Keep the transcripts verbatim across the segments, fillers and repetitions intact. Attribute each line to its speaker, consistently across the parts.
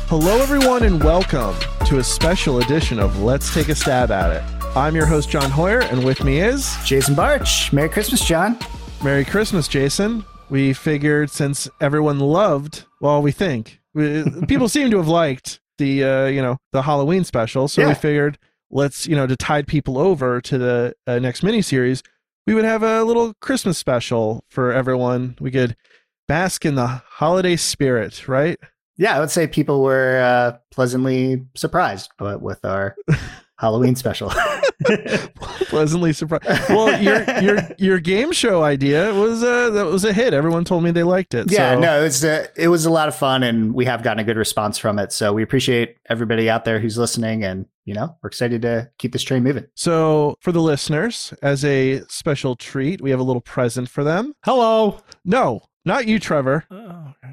Speaker 1: Hello, everyone, and welcome to a special edition of Let's Take a Stab at It. I'm your host, John Hoyer, and with me is...
Speaker 2: Jason Barch. Merry Christmas, John.
Speaker 1: Merry Christmas, Jason. We figured since everyone loved, well, we think, we, people seem to have liked the, uh, you know, the Halloween special, so yeah. we figured let's, you know, to tide people over to the uh, next miniseries, we would have a little Christmas special for everyone. We could bask in the holiday spirit, right?
Speaker 2: Yeah, I would say people were uh, pleasantly surprised with our Halloween special.
Speaker 1: Pleasantly surprised. Well, your your your game show idea was uh, that was a hit. Everyone told me they liked it.
Speaker 2: Yeah,
Speaker 1: so.
Speaker 2: no, it was uh, it was a lot of fun, and we have gotten a good response from it. So we appreciate everybody out there who's listening, and you know, we're excited to keep this train moving.
Speaker 1: So for the listeners, as a special treat, we have a little present for them.
Speaker 3: Hello.
Speaker 1: No, not you, Trevor.
Speaker 3: Oh, okay.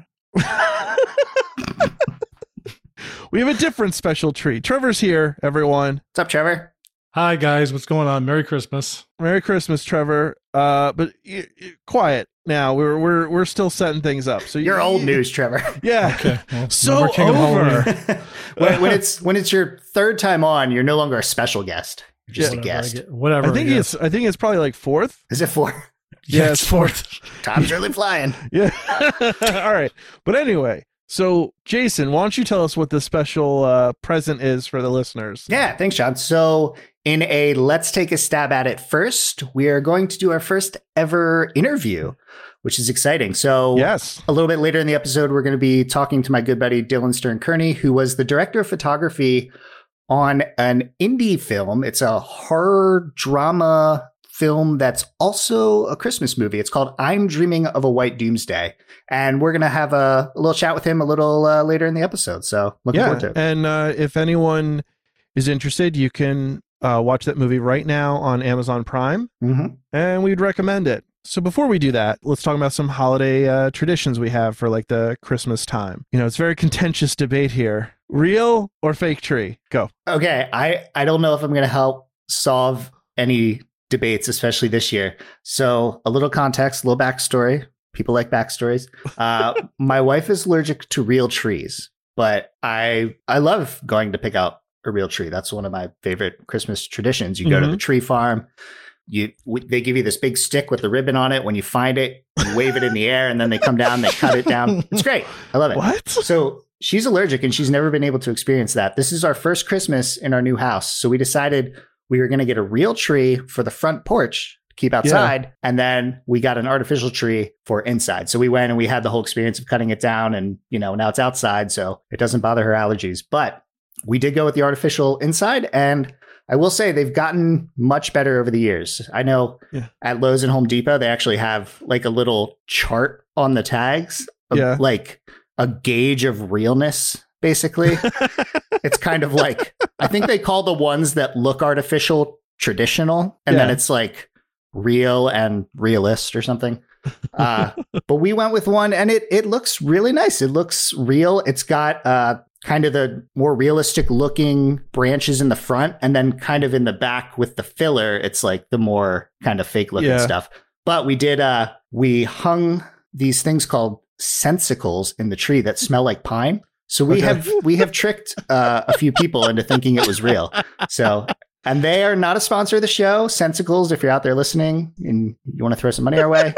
Speaker 1: We have a different special treat. Trevor's here, everyone.
Speaker 2: What's up, Trevor?
Speaker 3: Hi, guys. What's going on? Merry Christmas.
Speaker 1: Merry Christmas, Trevor. Uh, but y- y- quiet now. We're we're we're still setting things up. So
Speaker 2: you're
Speaker 1: you,
Speaker 2: old news, Trevor.
Speaker 1: Yeah.
Speaker 3: Okay. Well,
Speaker 1: so over.
Speaker 2: when, when it's when it's your third time on, you're no longer a special guest. You're just
Speaker 3: yeah,
Speaker 2: a guest.
Speaker 3: I get, whatever.
Speaker 1: I think
Speaker 3: I
Speaker 1: it's I think it's probably like fourth.
Speaker 2: Is it four?
Speaker 1: Yeah, it's fourth.
Speaker 2: Time's really flying.
Speaker 1: Yeah. All right. But anyway. So, Jason, why don't you tell us what the special uh, present is for the listeners?
Speaker 2: Yeah, thanks, John. So, in a Let's Take a Stab at It first, we are going to do our first ever interview, which is exciting. So,
Speaker 1: yes. A
Speaker 2: little bit later in the episode, we're going to be talking to my good buddy Dylan Stern-Kearney, who was the director of photography on an indie film. It's a horror drama film that's also a Christmas movie. It's called I'm Dreaming of a White Doomsday. And we're going to have a, a little chat with him a little uh, later in the episode. So looking
Speaker 1: yeah,
Speaker 2: forward to it.
Speaker 1: And uh, if anyone is interested, you can uh, watch that movie right now on Amazon Prime.
Speaker 2: Mm-hmm.
Speaker 1: And we'd recommend it. So before we do that, let's talk about some holiday uh, traditions we have for like the Christmas time. You know, it's a very contentious debate here. Real or fake tree? Go.
Speaker 2: Okay. I, I don't know if I'm going to help solve any debates, especially this year. So a little context, a little backstory. People like backstories. Uh, my wife is allergic to real trees, but I I love going to pick out a real tree. That's one of my favorite Christmas traditions. You go mm-hmm. to the tree farm. You w- they give you this big stick with the ribbon on it. When you find it, you wave it in the air, and then they come down, they cut it down. It's great. I love it.
Speaker 1: What?
Speaker 2: So she's allergic, and she's never been able to experience that. This is our first Christmas in our new house. So we decided we were going to get a real tree for the front porch, keep outside. Yeah. And then we got an artificial tree for inside. So we went and we had the whole experience of cutting it down, and, you know, now it's outside, so it doesn't bother her allergies. But we did go with the artificial inside, and I will say they've gotten much better over the years. I know yeah. at Lowe's and Home Depot, they actually have like a little chart on the tags, of,
Speaker 1: yeah.
Speaker 2: like a gauge of realness. Basically, it's kind of like, I think they call the ones that look artificial traditional, and yeah. then it's like real and realist or something. Uh, but we went with one, and it it looks really nice. It looks real. It's got uh, kind of the more realistic looking branches in the front, and then kind of in the back with the filler, it's like the more kind of fake looking yeah. stuff. But we did, uh, we hung these things called sensicles in the tree that smell like pine. So we okay. have we have tricked uh, a few people into thinking it was real. So, and they are not a sponsor of the show. Sensicles, if you're out there listening and you want to throw some money our way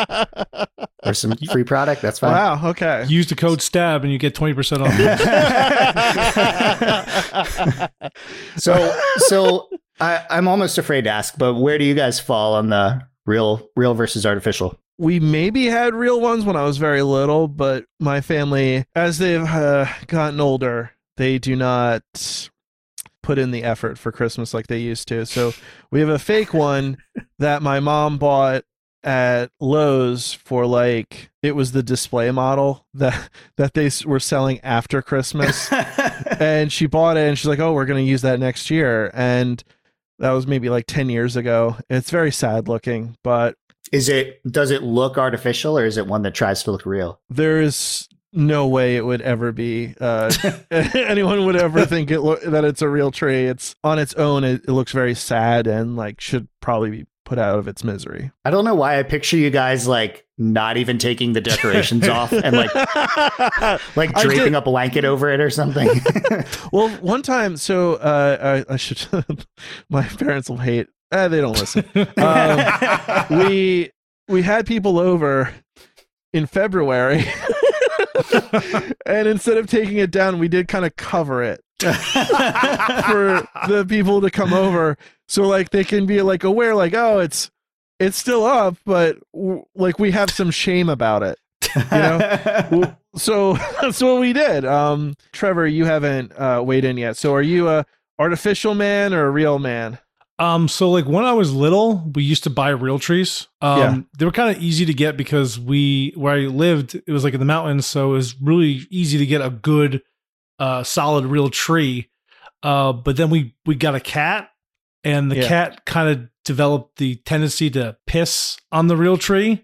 Speaker 2: or some free product, that's fine.
Speaker 1: Wow. Okay.
Speaker 3: Use the code STAB and you get twenty percent off.
Speaker 2: so, so I, I'm almost afraid to ask, but where do you guys fall on the real, real versus artificial?
Speaker 1: We maybe had real ones when I was very little, but my family, as they've uh, gotten older, they do not put in the effort for Christmas like they used to. So we have a fake one that my mom bought at Lowe's for like, it was the display model that, that they were selling after Christmas. And she bought it and she's like, oh, we're going to use that next year. And that was maybe like ten years ago. It's very sad looking, but
Speaker 2: Is it, does it look artificial, or is it one that tries to look real?
Speaker 1: There is no way it would ever be, uh, anyone would ever think it lo- that it's a real tree. It's on its own. It, it looks very sad and like should probably be put out of its misery.
Speaker 2: I don't know why I picture you guys like not even taking the decorations off and like like draping a blanket over it or something.
Speaker 1: Well, one time, so uh, I, I should. My parents will hate. Eh, they don't listen. Um, we we had people over in February, and instead of taking it down, we did kind of cover it for the people to come over, so like they can be like aware, like, oh, it's it's still up, but w- like we have some shame about it, you know. So that's what we did. Um, Trevor, you haven't uh, weighed in yet. So are you a artificial man or a real man?
Speaker 3: Um, so like when I was little, we used to buy real trees. Um,
Speaker 1: Yeah.
Speaker 3: They were kind of easy to get because we, where I lived, it was like in the mountains. So it was really easy to get a good, uh, solid real tree. Uh, but then we, we got a cat, and the
Speaker 1: Yeah.
Speaker 3: cat kind of developed the tendency to piss on the real tree.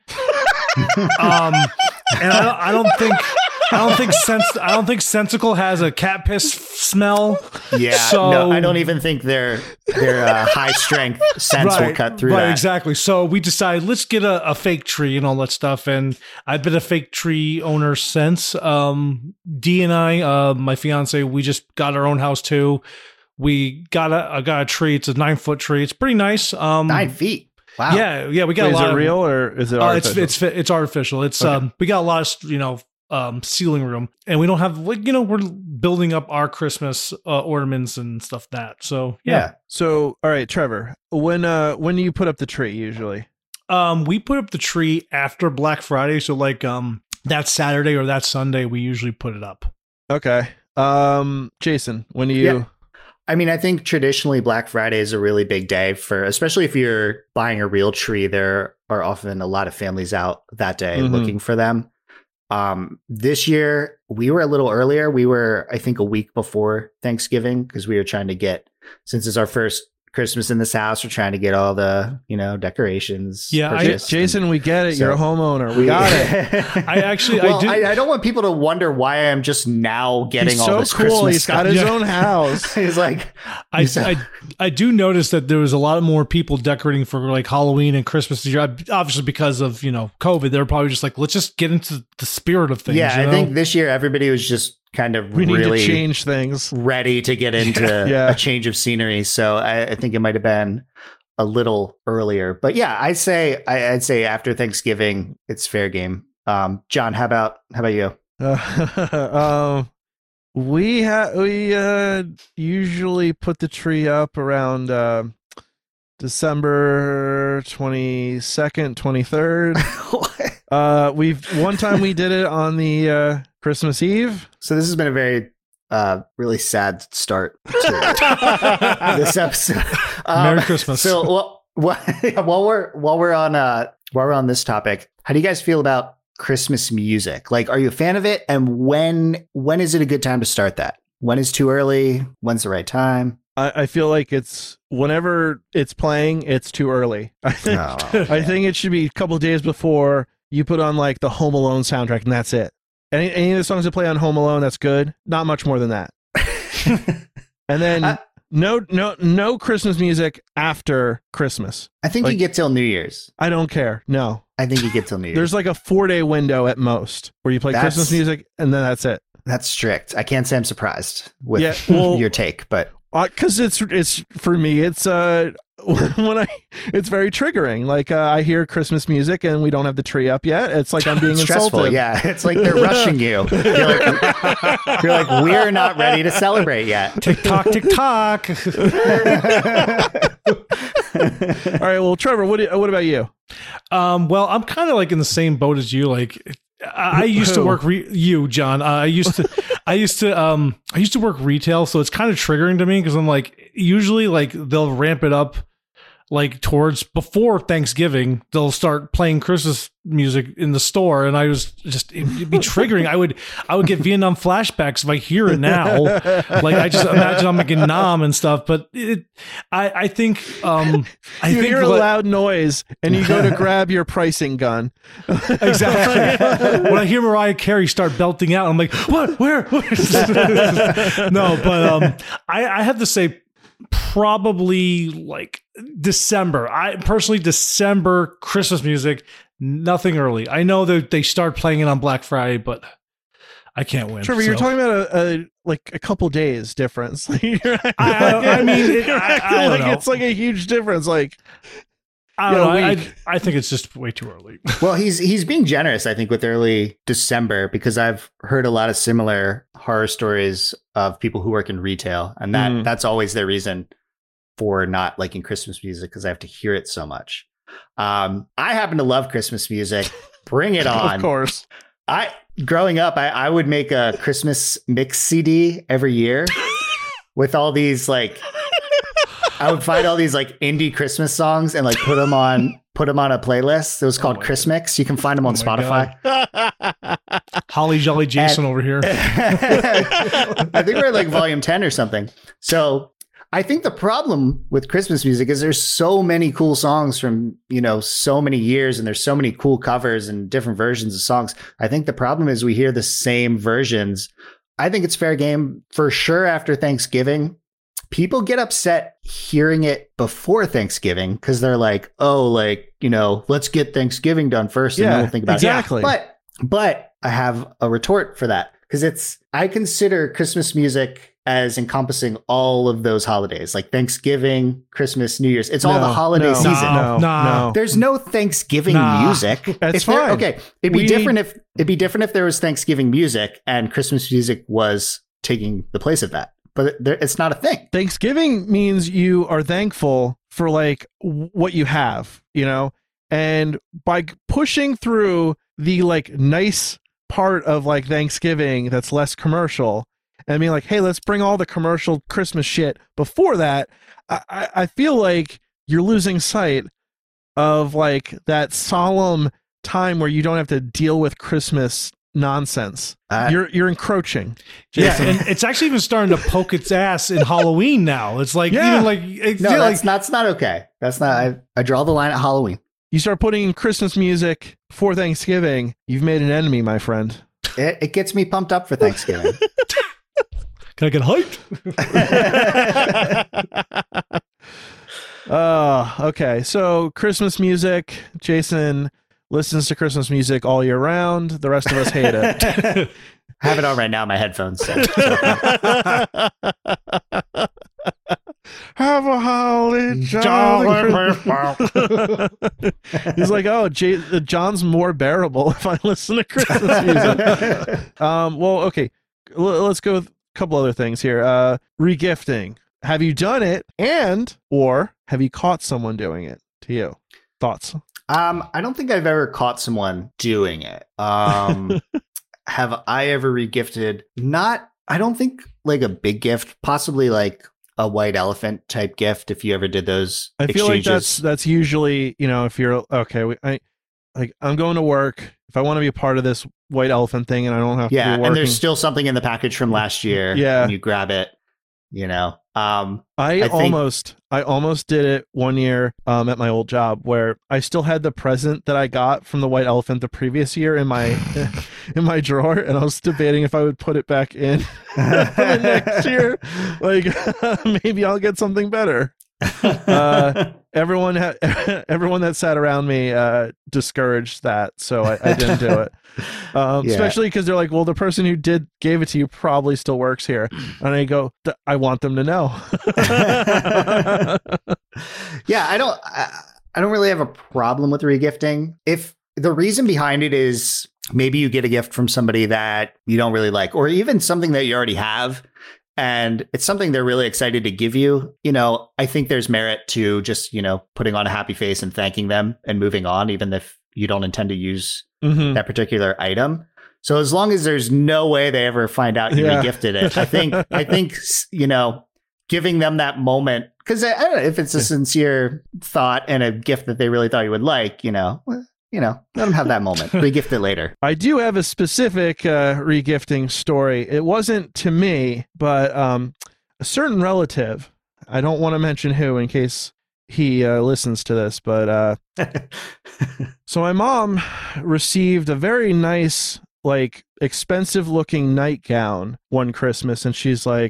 Speaker 3: um, and I don't, I don't think, I don't think sense, I don't think Sensical has a cat piss smell.
Speaker 2: Yeah,
Speaker 3: So-
Speaker 2: no, I don't even think their their uh, high strength sense will cut through
Speaker 3: right,
Speaker 2: that.
Speaker 3: exactly. So we decided let's get a, a fake tree and all that stuff. And I've been a fake tree owner since. Um, Dee and I, uh, my fiance, we just got our own house too. We got a I got a tree. It's a nine foot tree. It's pretty nice. Um,
Speaker 2: Nine feet. Wow.
Speaker 3: Yeah, yeah. We got
Speaker 1: Wait,
Speaker 3: a
Speaker 1: is
Speaker 3: lot
Speaker 1: it
Speaker 3: of
Speaker 1: real or is it
Speaker 3: Uh, it's
Speaker 1: artificial?
Speaker 3: it's it's artificial. It's
Speaker 1: Okay.
Speaker 3: um we got a lot of you know um ceiling room, and we don't have like you know we're building up our Christmas uh, ornaments and stuff that. So yeah.
Speaker 2: Yeah.
Speaker 1: So, all right, Trevor, when uh when do you put up the tree usually?
Speaker 3: Um, we put up the tree after Black Friday, so like um that Saturday or that Sunday, we usually put it up.
Speaker 1: Okay. Um, Jason, when do you?
Speaker 2: Yeah. I mean, I think traditionally Black Friday is a really big day for, especially if you're buying a real tree. There are often a lot of families out that day
Speaker 1: Mhm.
Speaker 2: looking for them. Um, this year we were a little earlier. We were, I think, a week before Thanksgiving because we were trying to get, since it's our first Christmas in this house, we're trying to get all the, you know, decorations.
Speaker 3: Yeah, I-
Speaker 1: J-
Speaker 2: purchased.
Speaker 1: Jason, we get it. You're a
Speaker 2: So-
Speaker 1: homeowner. We got it.
Speaker 3: I actually- I
Speaker 2: well,
Speaker 3: do-
Speaker 2: I, I don't want people to wonder why I'm just now getting
Speaker 1: He's
Speaker 2: all
Speaker 1: so
Speaker 2: this
Speaker 1: cool.
Speaker 2: Christmas
Speaker 1: He's got
Speaker 2: stuff.
Speaker 1: his
Speaker 3: Yeah.
Speaker 1: own house.
Speaker 2: He's like,
Speaker 3: I,
Speaker 2: He's-
Speaker 3: I I do notice that there was a lot more people decorating for like Halloween and Christmas this year. Obviously, because of you know COVID, they're probably just like let's just get into the spirit of things.
Speaker 2: yeah,
Speaker 3: you
Speaker 2: I
Speaker 3: know?
Speaker 2: think this year everybody was just kind of
Speaker 1: We need
Speaker 2: really
Speaker 1: to change things.
Speaker 2: ready to get into
Speaker 1: Yeah.
Speaker 2: a change of scenery. So I, I think it might have been a little earlier. But yeah, I'd say I, I'd say after Thanksgiving, it's fair game. Um, John, how about how about you?
Speaker 1: Uh, um, we ha- we uh usually put the tree up around uh, December twenty second, twenty third. Uh, we've one time we did it on the uh, Christmas Eve.
Speaker 2: So this has been a very uh really sad start to this episode. Um,
Speaker 3: Merry Christmas.
Speaker 2: So well, while, while we're while we're on uh while we're on this topic, how do you guys feel about Christmas music? Like, are you a fan of it? And when when is it a good time to start that? When is too early? When's the right time?
Speaker 1: I, I feel like it's whenever it's playing, it's too early. I think
Speaker 2: Oh,
Speaker 1: I think it should be a couple days before you put on like the Home Alone soundtrack, and that's it. Any any of the songs that play on Home Alone, that's good. Not much more than that. And then
Speaker 2: I-
Speaker 1: no no no Christmas music after Christmas.
Speaker 2: I think you
Speaker 1: Like-
Speaker 2: get till New Year's.
Speaker 1: I don't care. No.
Speaker 2: I think you get till New Year's.
Speaker 1: There's like a four day window at most where you play
Speaker 2: That's-
Speaker 1: Christmas music and then that's it.
Speaker 2: That's strict. I can't say I'm surprised with
Speaker 1: Yeah, well-
Speaker 2: your take, but
Speaker 1: Because it's it's for me, it's uh when I it's very triggering. Like uh, I hear Christmas music and we don't have the tree up yet. It's like I'm being
Speaker 2: stressful.
Speaker 1: insulted.
Speaker 2: Yeah, it's like they're rushing you. You're like, you're like, we're not ready to celebrate yet.
Speaker 3: tick tock, tick tock.
Speaker 1: All right. Well, Trevor, what do, what about you?
Speaker 3: Um, well, I'm kind of like in the same boat as you. Like, I, I used to
Speaker 1: Who?
Speaker 3: work re- you, John. Uh, I used to, I used to, um, I used to work retail, so it's kind of triggering to me because I'm like, usually like they'll ramp it up like towards before Thanksgiving, they'll start playing Christmas music in the store, and I was just it'd be triggering. I would I would get Vietnam flashbacks if I hear it now. Like I just imagine I'm making Nam and stuff. But it, I I think um I
Speaker 1: you
Speaker 3: think
Speaker 1: hear a
Speaker 3: what-
Speaker 1: loud noise and you go to grab your pricing gun.
Speaker 3: Exactly. When I hear Mariah Carey start belting out, I'm like, what? Where? Where? No, but um, I, I have to say, probably like December. I personally December Christmas music, nothing early. I know that they start playing it on Black Friday, but I can't win.
Speaker 1: Trevor,
Speaker 3: so.
Speaker 1: you're talking about a, a like a couple days difference. You're acting
Speaker 3: I,
Speaker 1: like,
Speaker 3: I mean, it,
Speaker 1: you're
Speaker 3: I,
Speaker 1: acting
Speaker 3: I don't
Speaker 1: like
Speaker 3: know.
Speaker 1: it's like a huge difference. Like,
Speaker 3: I don't
Speaker 1: you know,
Speaker 3: know. I,
Speaker 1: week.
Speaker 3: I, I think it's just way too early.
Speaker 2: Well, he's he's being generous, I think, with early December, because I've heard a lot of similar horror stories of people who work in retail, and that
Speaker 1: Mm.
Speaker 2: that's always their reason for not liking Christmas music, because I have to hear it so much. Um, I happen to love Christmas music. Bring it on.
Speaker 1: Of course.
Speaker 2: I growing up, I, I would make a Christmas mix C D every year with all these like. I would find all these like indie Christmas songs and like put them on put them on a playlist. It was called
Speaker 3: my
Speaker 2: Chris Mix. You can find them on
Speaker 3: Oh my
Speaker 2: Spotify.
Speaker 3: Holly Jolly Jason over here.
Speaker 2: I think we're at like volume ten or something. So I think the problem with Christmas music is there's so many cool songs from, you know, so many years, and there's so many cool covers and different versions of songs. I think the problem is we hear the same versions. I think it's fair game for sure after Thanksgiving. People get upset hearing it before Thanksgiving because they're like, oh, like, you know, let's get Thanksgiving done first and
Speaker 1: Yeah,
Speaker 2: then we'll think about
Speaker 1: exactly.
Speaker 2: it. But, but I have a retort for that, because it's, I consider Christmas music as encompassing all of those holidays, like Thanksgiving, Christmas, New Year's. It's all
Speaker 1: No,
Speaker 2: the holiday
Speaker 1: no,
Speaker 2: season.
Speaker 1: No,
Speaker 3: Nah.
Speaker 1: no.
Speaker 2: There's no Thanksgiving
Speaker 3: Nah.
Speaker 2: music.
Speaker 1: That's
Speaker 2: If there-
Speaker 1: fine.
Speaker 2: Okay, it'd be
Speaker 1: We-
Speaker 2: different if it'd be different if there was Thanksgiving music and Christmas music was taking the place of that. But it, there, it's not a thing.
Speaker 1: Thanksgiving means you are thankful for like w- what you have, you know, and by g- pushing through the like nice part of like Thanksgiving that's less commercial and being like, hey, let's bring all the commercial Christmas shit before that. I, I, I feel like you're losing sight of like that solemn time where you don't have to deal with Christmas nonsense.
Speaker 2: Uh,
Speaker 1: you're you're encroaching.
Speaker 3: Yeah,
Speaker 1: Jason.
Speaker 3: and it's actually even starting to poke its ass in Halloween now. It's like
Speaker 1: Yeah.
Speaker 3: even like it's
Speaker 2: No,
Speaker 3: yeah,
Speaker 2: that's
Speaker 3: like
Speaker 2: not, that's not okay. That's not. I, I draw the line at Halloween.
Speaker 1: You start putting Christmas music before Thanksgiving, you've made an enemy, my friend.
Speaker 2: It, it gets me pumped up for Thanksgiving.
Speaker 3: can I get hyped?
Speaker 1: Oh, okay. So Christmas music, Jason listens to Christmas music all year round. The rest of us hate it.
Speaker 2: I have it on right now in my headphones. So.
Speaker 1: Have a holly jolly Christmas. He's like, oh, J- uh, John's more bearable if I listen to Christmas music. um, well, okay. L- let's go with a couple other things here. Uh, regifting. Have you done it, and or have you caught someone doing it to you? Thoughts?
Speaker 2: Um, I don't think I've ever caught someone doing it. Um, have I ever regifted? Not, I don't think like a big gift, possibly like a white elephant type gift. If you ever did those,
Speaker 1: I feel
Speaker 2: exchanges.
Speaker 1: like that's that's usually, you know, if you're okay, we, I like I'm going to work. If I want to be a part of this white elephant thing, and I don't have to
Speaker 2: yeah,
Speaker 1: be working,
Speaker 2: and there's still something in the package from last year.
Speaker 1: Yeah.
Speaker 2: and you grab it. You know, um,
Speaker 1: I,
Speaker 2: I think-
Speaker 1: almost I almost did it one year um, at my old job where I still had the present that I got from the white elephant the previous year in my in my drawer, and I was debating if I would put it back in for the next year. Like maybe I'll get something better. Uh, everyone ha- everyone that sat around me uh, discouraged that, so I, I didn't do it. Um,
Speaker 2: Yeah.
Speaker 1: Especially because they're like, well, the person who did gave it to you probably still works here, and I go, "Th- I want them to know.
Speaker 2: yeah, I don't. I, I don't really have a problem with regifting. If the reason behind it is maybe you get a gift from somebody that you don't really like, or even something that you already have, and it's something they're really excited to give you, you know, I think there's merit to just, you know, putting on a happy face and thanking them and moving on, even if you don't intend to use
Speaker 1: Mhm.
Speaker 2: that particular item. So as long as there's no way they ever find out you
Speaker 1: Yeah.
Speaker 2: regifted it, I think, I think, you know, giving them that moment, because I, I don't know if it's a sincere thought and a gift that they really thought you would like, you know, well, you know, let them have that moment. Regift it later.
Speaker 1: I do have a specific uh, regifting story. It wasn't to me, but um, a certain relative. I don't want to mention who in case he uh, listens to this, but uh, so my mom received a very nice, like, expensive looking nightgown one Christmas, and she's like,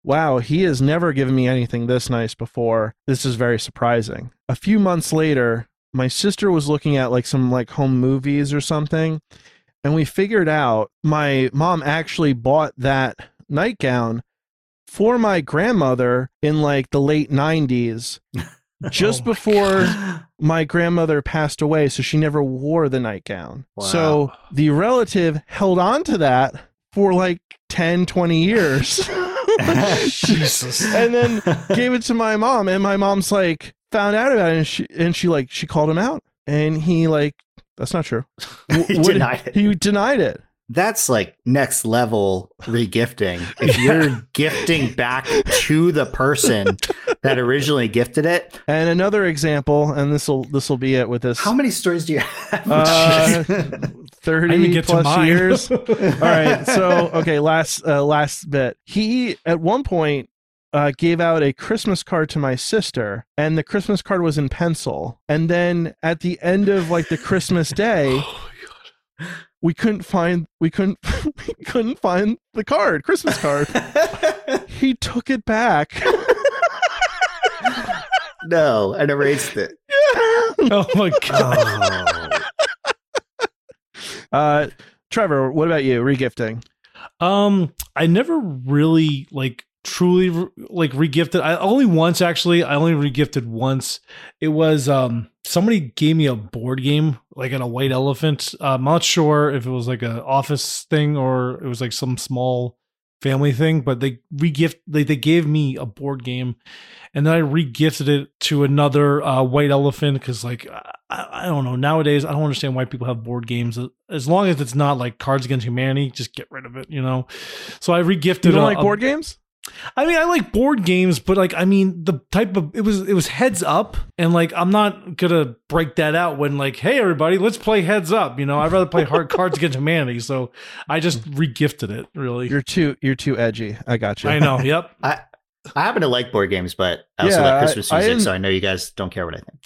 Speaker 1: wow, he has never given me anything this nice before. This is very surprising. A few months later, my sister was looking at like some like home movies or something, and we figured out my mom actually bought that nightgown for my grandmother in like the late nineties, just
Speaker 3: Oh my
Speaker 1: before my grandmother passed away, so she never wore the nightgown.
Speaker 2: Wow.
Speaker 1: So the relative held on to that for like ten, twenty years.
Speaker 3: Jesus.
Speaker 1: And then gave it to my mom, and my mom's like found out about it, and she and she like she called him out, and he like, that's not true.
Speaker 2: He
Speaker 1: What-
Speaker 2: denied it.
Speaker 1: He denied it.
Speaker 2: That's like next level regifting. If you're gifting back to the person that originally gifted it.
Speaker 1: And another example, and this will this will be it with this.
Speaker 2: How many stories do you have?
Speaker 1: Uh,
Speaker 3: I didn't
Speaker 1: thirty
Speaker 3: get to
Speaker 1: plus
Speaker 3: mine.
Speaker 1: years. All right, so okay, last uh, last bit. He at one point uh, gave out a Christmas card to my sister, and the Christmas card was in pencil. And then at the end of like the Christmas day,
Speaker 3: Oh my God.
Speaker 1: we couldn't find we couldn't we couldn't find the card, Christmas card. He took it back.
Speaker 2: No, and erased it.
Speaker 3: Oh my God.
Speaker 2: Oh.
Speaker 1: Uh, Trevor, what about you? Regifting.
Speaker 3: Um, I never really like truly re- like regifted. I only once actually. I only regifted once. It was um somebody gave me a board game like in a white elephant. Uh, I'm not sure if it was like an office thing or it was like some small family thing, but they regift they they gave me a board game, and then I regifted it to another uh, white elephant because like I, I don't know, nowadays I don't understand why people have board games as long as it's not like Cards Against Humanity. Just get rid of it, you know. So I regifted.
Speaker 1: You don't
Speaker 3: a-
Speaker 1: like
Speaker 3: a-
Speaker 1: board games?
Speaker 3: I mean, I like board games, but like, I mean, the type of it was it was Heads Up, and like, I'm not gonna break that out when like, hey, everybody, let's play Heads Up. You know, I'd rather play Hard Cards Against Humanity, so I just regifted it. Really,
Speaker 1: You're too you're too edgy. I got you.
Speaker 3: I know. Yep.
Speaker 2: I I happen to like board games, but I also
Speaker 1: Yeah,
Speaker 2: like Christmas
Speaker 1: I- I
Speaker 2: music,
Speaker 1: didn't-
Speaker 2: so I know you guys don't care what I think.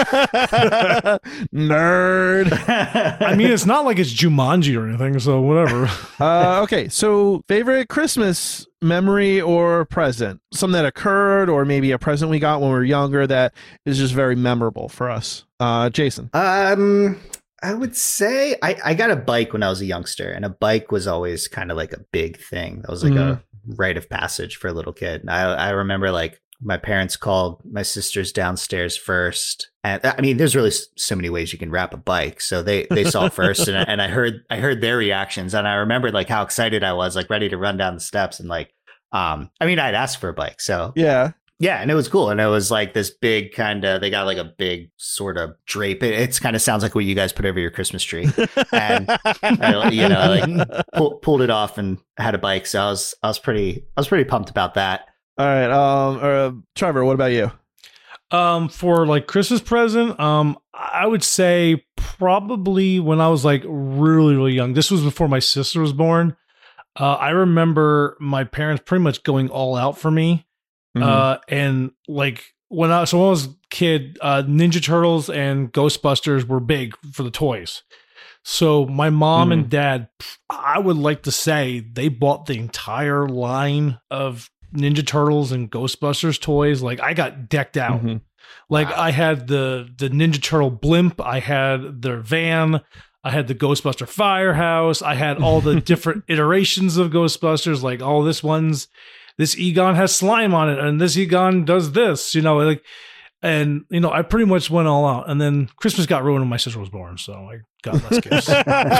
Speaker 1: Nerd.
Speaker 3: I mean, it's not like it's Jumanji or anything, so whatever.
Speaker 1: Uh, okay, so favorite Christmas memory or present? Something that occurred, or maybe a present we got when we were younger that is just very memorable for us. Uh, Jason.
Speaker 2: Um, I would say I, I got a bike when I was a youngster, and a bike was always kind of like a big thing. That was like a rite of passage for a little kid. I, I remember like my parents called my sisters downstairs first, and I mean, there's really so many ways you can wrap a bike. So they they saw it first, and I, and I heard I heard their reactions, and I remembered like how excited I was, like ready to run down the steps, and like um, I mean, I'd asked for a bike, so
Speaker 1: Yeah.
Speaker 2: yeah, and it was cool. And it was like this big kind of, they got like a big sort of drape. It it's kind of sounds like what you guys put over your Christmas tree. And, I, you know, like pull, pulled it off and had a bike. So I was, I was pretty, I was pretty pumped about that.
Speaker 1: All right. Um, uh, Trevor, what about you?
Speaker 3: Um, for like Christmas present, um, I would say probably when I was like really, really young. This was before my sister was born. Uh, I remember my parents pretty much going all out for me.
Speaker 1: Mhm.
Speaker 3: Uh, and like when I, so when I was a kid, uh, Ninja Turtles and Ghostbusters were big for the toys. So my mom and dad, I would like to say they bought the entire line of Ninja Turtles and Ghostbusters toys. Like I got decked out.
Speaker 1: Mhm.
Speaker 3: Like
Speaker 2: Wow.
Speaker 3: I had the the Ninja Turtle blimp, I had their van, I had the Ghostbuster firehouse, I had all the different iterations of Ghostbusters. Like, oh, this one's this Egon has slime on it, and this Egon does this. You know, like, and you know, I pretty much went all out. And then Christmas got ruined when my sister was born, so I got less gifts.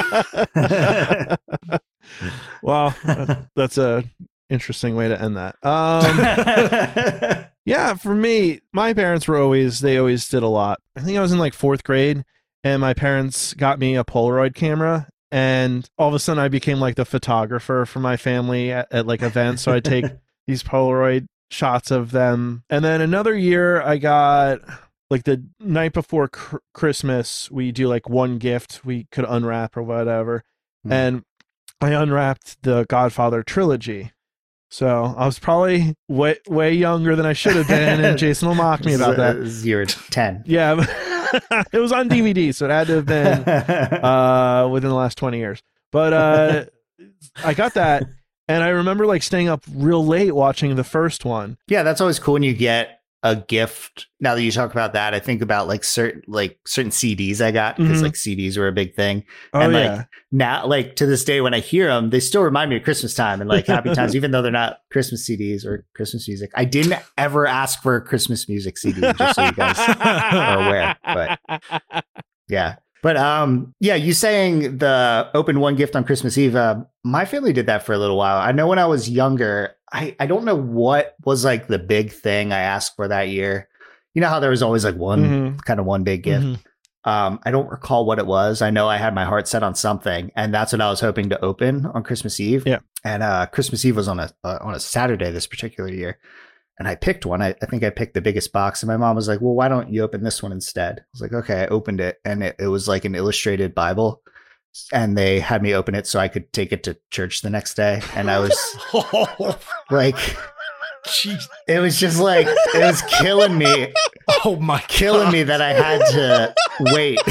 Speaker 1: Wow, that- that's a interesting way to end that. Um, yeah, for me, my parents were always they always did a lot. I think I was in like fourth grade, and my parents got me a Polaroid camera, and all of a sudden I became like the photographer for my family at, at like events. So I take these Polaroid shots of them, and then another year I got. Like the night before cr- Christmas, we do like one gift we could unwrap or whatever.
Speaker 2: Hmm.
Speaker 1: And I unwrapped the Godfather trilogy. So I was probably way way younger than I should have been, and Jason will mock me about that.
Speaker 2: You were ten.
Speaker 1: Yeah, it was on D V D, so it had to have been uh, within the last twenty years. But uh, I got that, And I remember like staying up real late watching the first one.
Speaker 2: Yeah, that's always cool when you get a gift. Now that you talk about that, I think about like certain like certain C Ds I got because
Speaker 1: Mhm.
Speaker 2: like C Ds were a big thing.
Speaker 1: Oh
Speaker 2: and like
Speaker 1: yeah.
Speaker 2: now, like to this day, when I hear them, they still remind me of Christmas time and like happy times, even though they're not Christmas C Ds or Christmas music. I didn't ever ask for a Christmas music C D, just so you guys are aware. But yeah. But um, yeah, you saying the open one gift on Christmas Eve. Uh, my family did that for a little while. I know when I was younger, I, I don't know what was like the big thing I asked for that year. You know how there was always like one
Speaker 1: Mhm.
Speaker 2: kind of one big gift.
Speaker 1: Mhm.
Speaker 2: Um, I don't recall what it was. I know I had my heart set on something, and that's what I was hoping to open on Christmas Eve.
Speaker 1: Yeah.
Speaker 2: And uh, Christmas Eve was on a uh, on a Saturday this particular year. And I picked one. I, I think I picked the biggest box. And my mom was like, well, why don't you open this one instead? I was like, okay. I opened it. And it, it was like an illustrated Bible. And they had me open it so I could take it to church the next day. And I was like,
Speaker 3: Jeez.
Speaker 2: it was just like, it was killing me,
Speaker 3: Oh my
Speaker 2: killing
Speaker 3: God.
Speaker 2: me that I had to wait.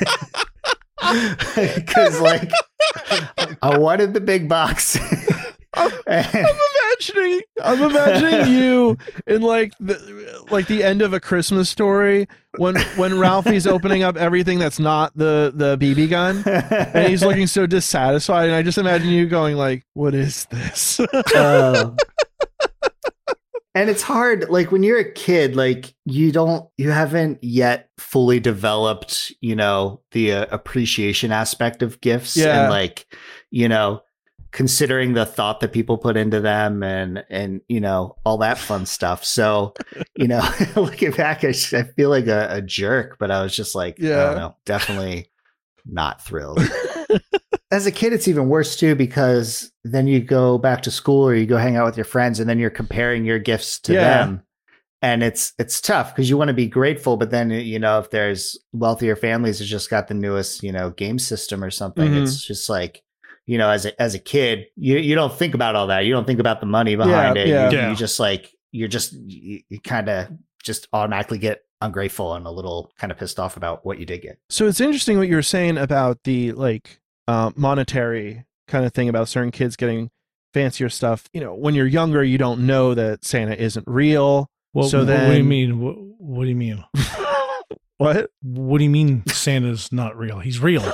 Speaker 2: Because like, I wanted the big box.
Speaker 1: I'm,
Speaker 2: And-
Speaker 1: I'm imagining I'm imagining you in like the like the end of A Christmas Story when when Ralphie's opening up everything that's not the the B B gun and he's looking so dissatisfied, and I just imagine you going like, what is this?
Speaker 2: Uh, and it's hard, like when you're a kid, like you don't, you haven't yet fully developed, you know, the uh, appreciation aspect of gifts,
Speaker 1: Yeah.
Speaker 2: and like, you know, considering the thought that people put into them, and and you know all that fun stuff. So, you know, looking back, I, I feel like a, a jerk, but I was just like, I
Speaker 1: Yeah.
Speaker 2: don't know, definitely not thrilled. As a kid, it's even worse too, because then you go back to school or you go hang out with your friends, and then you're comparing your gifts to
Speaker 1: Yeah.
Speaker 2: them. And it's it's tough because you want to be grateful, but then, you know, if there's wealthier families that just got the newest, you know, game system or something,
Speaker 1: Mhm.
Speaker 2: it's just like, you know, as a as a kid, you you don't think about all that. You don't think about the money behind
Speaker 1: Yeah,
Speaker 2: it.
Speaker 1: yeah.
Speaker 2: You,
Speaker 3: Yeah.
Speaker 2: you just like you're just you, you kind of just automatically get ungrateful and a little kind of pissed off about what you did get.
Speaker 1: So it's interesting what you were saying about the like uh, monetary kind of thing about certain kids getting fancier stuff. You know, when you're younger, you don't know that Santa isn't real.
Speaker 3: Well,
Speaker 1: So
Speaker 3: what, what do you
Speaker 1: then-
Speaker 3: mean? What, what do you mean?
Speaker 1: What?
Speaker 3: What do you mean Santa's not real? He's real.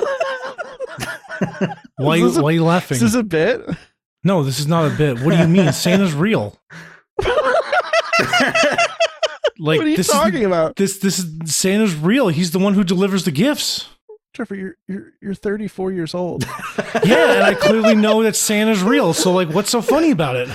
Speaker 3: Why,
Speaker 1: Is
Speaker 3: you,
Speaker 1: this a-
Speaker 3: why are you laughing?
Speaker 1: Is this a bit?
Speaker 3: No, this is not a bit. What do you mean? Santa's real. Like
Speaker 1: What are you
Speaker 3: this
Speaker 1: talking
Speaker 3: is
Speaker 1: about?
Speaker 3: this this is Santa's real. He's the one who delivers the gifts.
Speaker 1: Trevor, you're you're you're thirty-four years old.
Speaker 3: Yeah, and I clearly know that Santa's real. So like, what's so funny about it?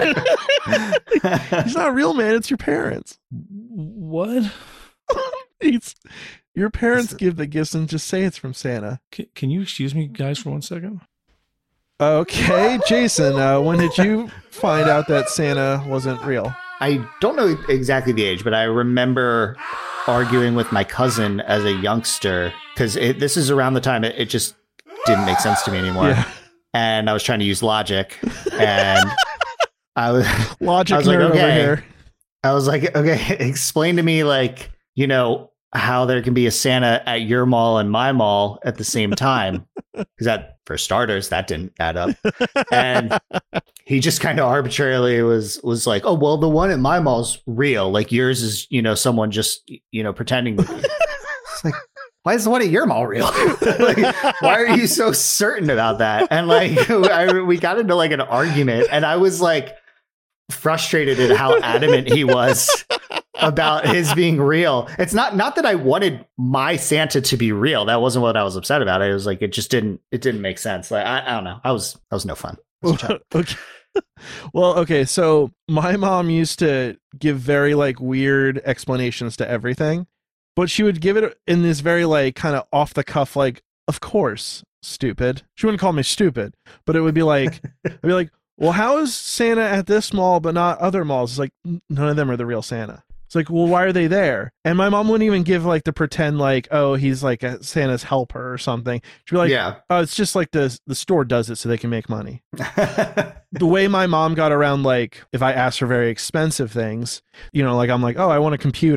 Speaker 1: He's not real, man. It's your parents.
Speaker 3: What?
Speaker 1: It's your parents give the gifts and just say it's from Santa.
Speaker 3: Can, can you excuse me, guys, for one second?
Speaker 1: Okay, Jason, uh, when did you find out that Santa wasn't real?
Speaker 2: I don't know exactly the age, but I remember arguing with my cousin as a youngster because this is around the time it, it just didn't make sense to me anymore.
Speaker 1: Yeah.
Speaker 2: And I was trying to use logic, and I was
Speaker 1: Logic
Speaker 2: I was like,
Speaker 1: nerd over
Speaker 2: okay.
Speaker 1: here.
Speaker 2: I was like, okay, explain to me, like, you know, how there can be a Santa at your mall and my mall at the same time. Because that, for starters, that didn't add up. And he just kind of arbitrarily was was like, oh, well, the one at my mall's real. Like yours is, you know, someone just, you know, pretending to be. It's like, why is the one at your mall real? Like, why are you so certain about that? And like, I, we got into like an argument, and I was like frustrated at how adamant he was about his being real. It's not not that I wanted my Santa to be real. That wasn't what I was upset about. It was like it just didn't it didn't make sense. Like I, I don't know. I was that was no fun. as a child.
Speaker 1: Okay. Well, okay, so my mom used to give very like weird explanations to everything, but she would give it in this very like kind of off the cuff, like, of course, stupid. She wouldn't call me stupid, but it would be like, I'd be like, well, how is Santa at this mall but not other malls? It's like, "N- none of them are the real Santa. It's like, well, why are they there? And my mom wouldn't even give like the pretend like, oh, he's like a Santa's helper or something. She'd be like,
Speaker 2: Yeah.
Speaker 1: oh, it's just like the the store does it so they can make money. The way my mom got around, like if I asked for very expensive things, you know, like I'm like, oh, I want a computer.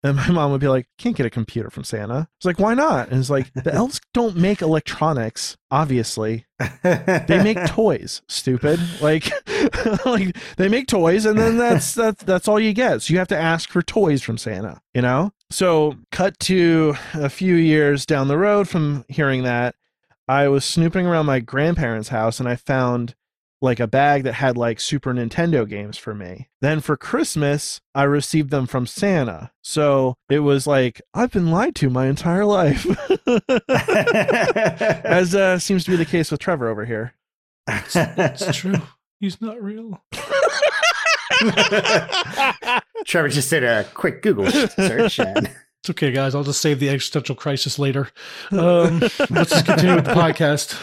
Speaker 1: And my mom would be like, can't get a computer from Santa. It's like, why not? And it's like, the elves don't make electronics, obviously. They make toys, stupid. Like, like they make toys, and then that's that's that's all you get. So you have to ask for toys from Santa, you know? So cut to a few years down the road from hearing that, I was snooping around my grandparents' house and I found like a bag that had like Super Nintendo games for me. Then for Christmas, I received them from Santa. So it was like, I've been lied to my entire life. As uh, seems to be the case with Trevor over here.
Speaker 3: It's true. He's not real.
Speaker 2: Trevor just did a quick Google search. And
Speaker 3: it's okay, guys. I'll just save the existential crisis later. Um, let's just continue with the podcast.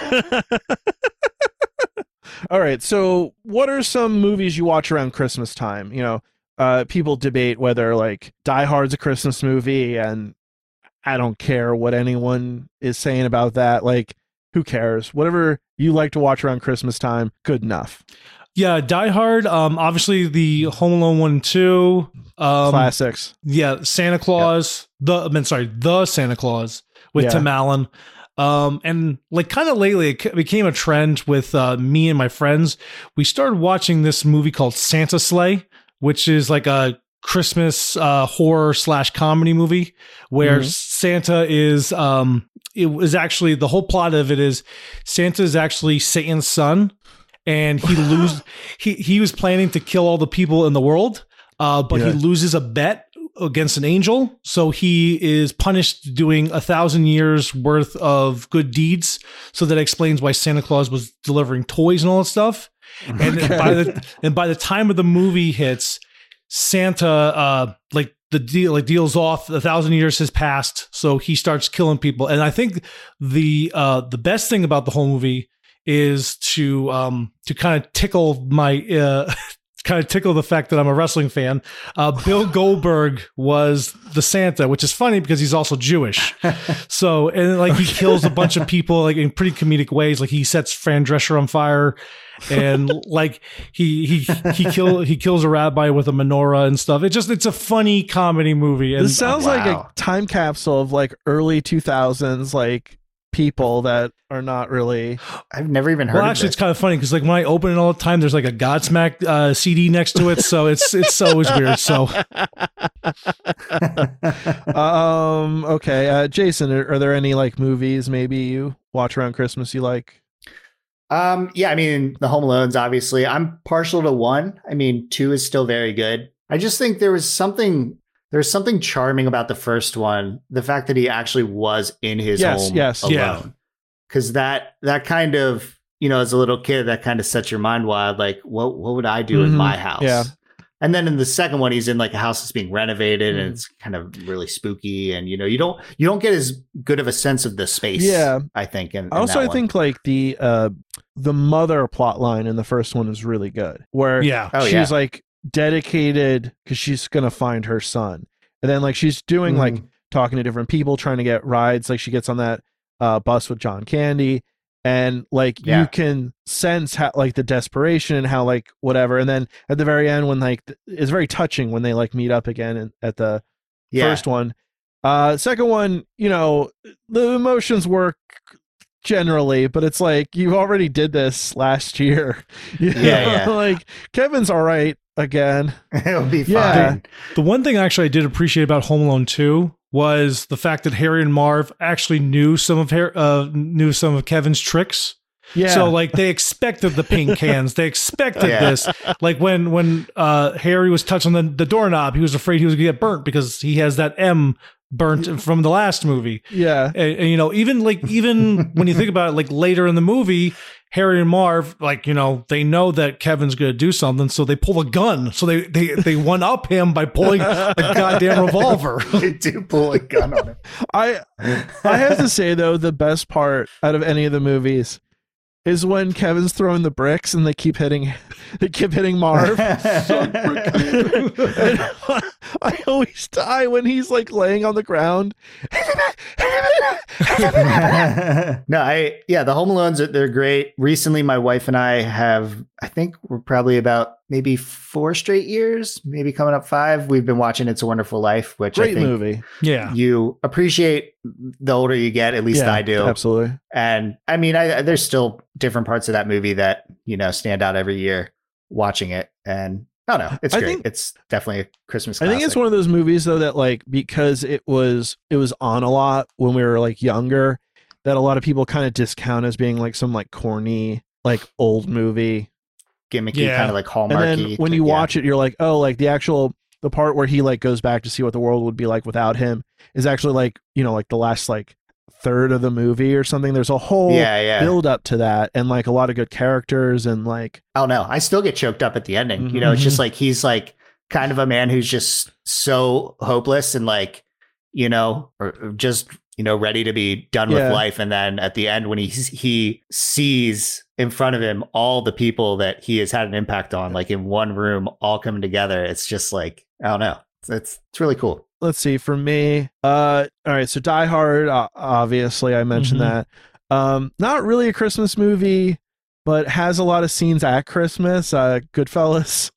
Speaker 1: All right. So what are some movies you watch around Christmas time? You know, uh, people debate whether like Die Hard's a Christmas movie, and I don't care what anyone is saying about that. Like, who cares? Whatever you like to watch around Christmas time, good enough.
Speaker 3: Yeah, Die Hard. Um, obviously the Home Alone one and two. Um,
Speaker 1: Classics.
Speaker 3: Yeah, Santa Claus. Yep. The I mean, sorry, the Santa Claus with
Speaker 1: Yeah.
Speaker 3: Tim Allen. Um, and like kind of lately, it became a trend with uh, me and my friends. We started watching this movie called Santa Sleigh, which is like a Christmas uh, horror slash comedy movie where mm-hmm. Santa is. Um, it was actually the whole plot of it is Santa is actually Satan's son, and he lose he he was planning to kill all the people in the world, uh, but yeah. he loses a bet against an angel, so he is punished doing a thousand years worth of good deeds. So that explains why Santa Claus was delivering toys and all that stuff. And
Speaker 1: Okay.
Speaker 3: by the and by the time of the movie hits, Santa uh like the deal like deals off. A thousand years has passed, so he starts killing people. And I think the uh the best thing about the whole movie is to um to kind of tickle my uh kind of tickle the fact that I'm a wrestling fan. Uh, Bill Goldberg was the Santa, which is funny because he's also Jewish. So, and like he kills a bunch of people like in pretty comedic ways. Like he sets Fran Drescher on fire, and like he he he kill he kills a rabbi with a menorah and stuff. It just it's a funny comedy movie. And
Speaker 1: this sounds
Speaker 2: oh,
Speaker 1: like
Speaker 2: wow.
Speaker 1: a time capsule of like early two thousands, like people that are not really.
Speaker 2: I've never even heard
Speaker 3: well,
Speaker 2: of
Speaker 3: actually,
Speaker 2: this.
Speaker 3: it's kind of funny because like when I open it all the time, there's like a Godsmack uh, C D next to it, so it's it's always weird. So,
Speaker 1: um, okay, uh, Jason, are, are there any like movies maybe you watch around Christmas you like?
Speaker 2: Um, yeah, I mean, the Home Alones, obviously. I'm partial to one. I mean, two is still very good. I just think there was something. There's something charming about the first one. The fact that he actually was in his
Speaker 1: Yes,
Speaker 2: home
Speaker 1: yes,
Speaker 2: alone.
Speaker 3: yeah.
Speaker 2: Because that that kind of, you know, as a little kid, that kind of sets your mind wild. Like, what what would I do in
Speaker 1: Mhm,
Speaker 2: my house?
Speaker 1: yeah.
Speaker 2: And then in the second one, he's in like a house that's being renovated,
Speaker 1: Mm.
Speaker 2: and it's kind of really spooky. And you know, you don't you don't get as good of a sense of the space.
Speaker 1: Yeah.
Speaker 2: I think. In, in
Speaker 1: Also,
Speaker 2: that
Speaker 1: I
Speaker 2: one.
Speaker 1: think like the uh the mother plot line in the first one is really good, where
Speaker 3: yeah,
Speaker 2: Oh,
Speaker 1: she's
Speaker 2: yeah.
Speaker 1: like dedicated because she's gonna find her son, and then like she's doing like
Speaker 2: Mhm.
Speaker 1: talking to different people, trying to get rides. Like she gets on that uh, bus with John Candy, and like
Speaker 2: Yeah.
Speaker 1: you can sense how like the desperation and how like whatever. And then at the very end, when like th- it's very touching when they like meet up again in, at the
Speaker 2: yeah.
Speaker 1: first one. Uh, second one, you know, the emotions work generally, but it's like you already did this last year. You know?
Speaker 2: Yeah, yeah.
Speaker 1: Like Kevin's all right again.
Speaker 2: It'll be
Speaker 1: Yeah.
Speaker 2: fine.
Speaker 3: the one thing actually I did appreciate about Home Alone two was the fact that Harry and Marv actually knew some of Har- uh, knew some of Kevin's tricks.
Speaker 1: Yeah.
Speaker 3: So like they expected the paint cans, they expected
Speaker 2: Yeah.
Speaker 3: this. Like when when uh, Harry was touching the, the doorknob, he was afraid he was gonna get burnt because he has that M burnt from the last movie.
Speaker 1: yeah.
Speaker 3: And, and, you know, even like even when you think about it, like later in the movie, Harry and Marv, like, you know, they know that Kevin's gonna do something, so they pull a gun. So they they they one up him by pulling a goddamn revolver.
Speaker 2: They do pull a gun on him.
Speaker 1: I I have to say though, the best part out of any of the movies is when Kevin's throwing the bricks and they keep hitting they keep hitting Marv. And I always die when he's like laying on the ground.
Speaker 2: No, I yeah, the Home Alones, they're great. Recently, my wife and I have, I think we're probably about maybe four straight years, maybe coming up five. We've been watching It's a Wonderful Life, which
Speaker 1: Great
Speaker 2: I think
Speaker 1: movie.
Speaker 3: Yeah.
Speaker 2: you appreciate the older you get. At least
Speaker 1: Yeah,
Speaker 2: I do.
Speaker 1: Absolutely.
Speaker 2: And I mean, I, there's still different parts of that movie that, you know, stand out every year watching it. And I don't know. It's
Speaker 1: I
Speaker 2: great.
Speaker 1: think-
Speaker 2: It's definitely a Christmas
Speaker 1: I
Speaker 2: classic.
Speaker 1: think it's one of those movies though that like because it was it was on a lot when we were like younger, that a lot of people kind of discount as being like some like corny like old movie.
Speaker 2: gimmicky,
Speaker 3: Yeah.
Speaker 2: kind of like Hallmarky.
Speaker 1: And then when you
Speaker 2: yeah.
Speaker 1: watch it, you're like, oh, like the actual the part where he like goes back to see what the world would be like without him is actually like, you know, like the last like third of the movie or something. There's a whole
Speaker 2: yeah, yeah.
Speaker 1: build up to that and like a lot of good characters and like
Speaker 2: Oh no, I still get choked up at the ending. You know, it's
Speaker 1: Mhm.
Speaker 2: just like he's like kind of a man who's just so hopeless and like, you know, or or just, you know, ready to be done
Speaker 1: Yeah.
Speaker 2: with life. And then at the end, when he he sees in front of him all the people that he has had an impact on, like in one room, all coming together, it's just like, I don't know. It's it's, it's really cool.
Speaker 1: let's see for me uh all right, so Die Hard, uh, obviously I mentioned
Speaker 3: Mhm.
Speaker 1: that. Um not really a Christmas movie, but has a lot of scenes at Christmas. uh Goodfellas.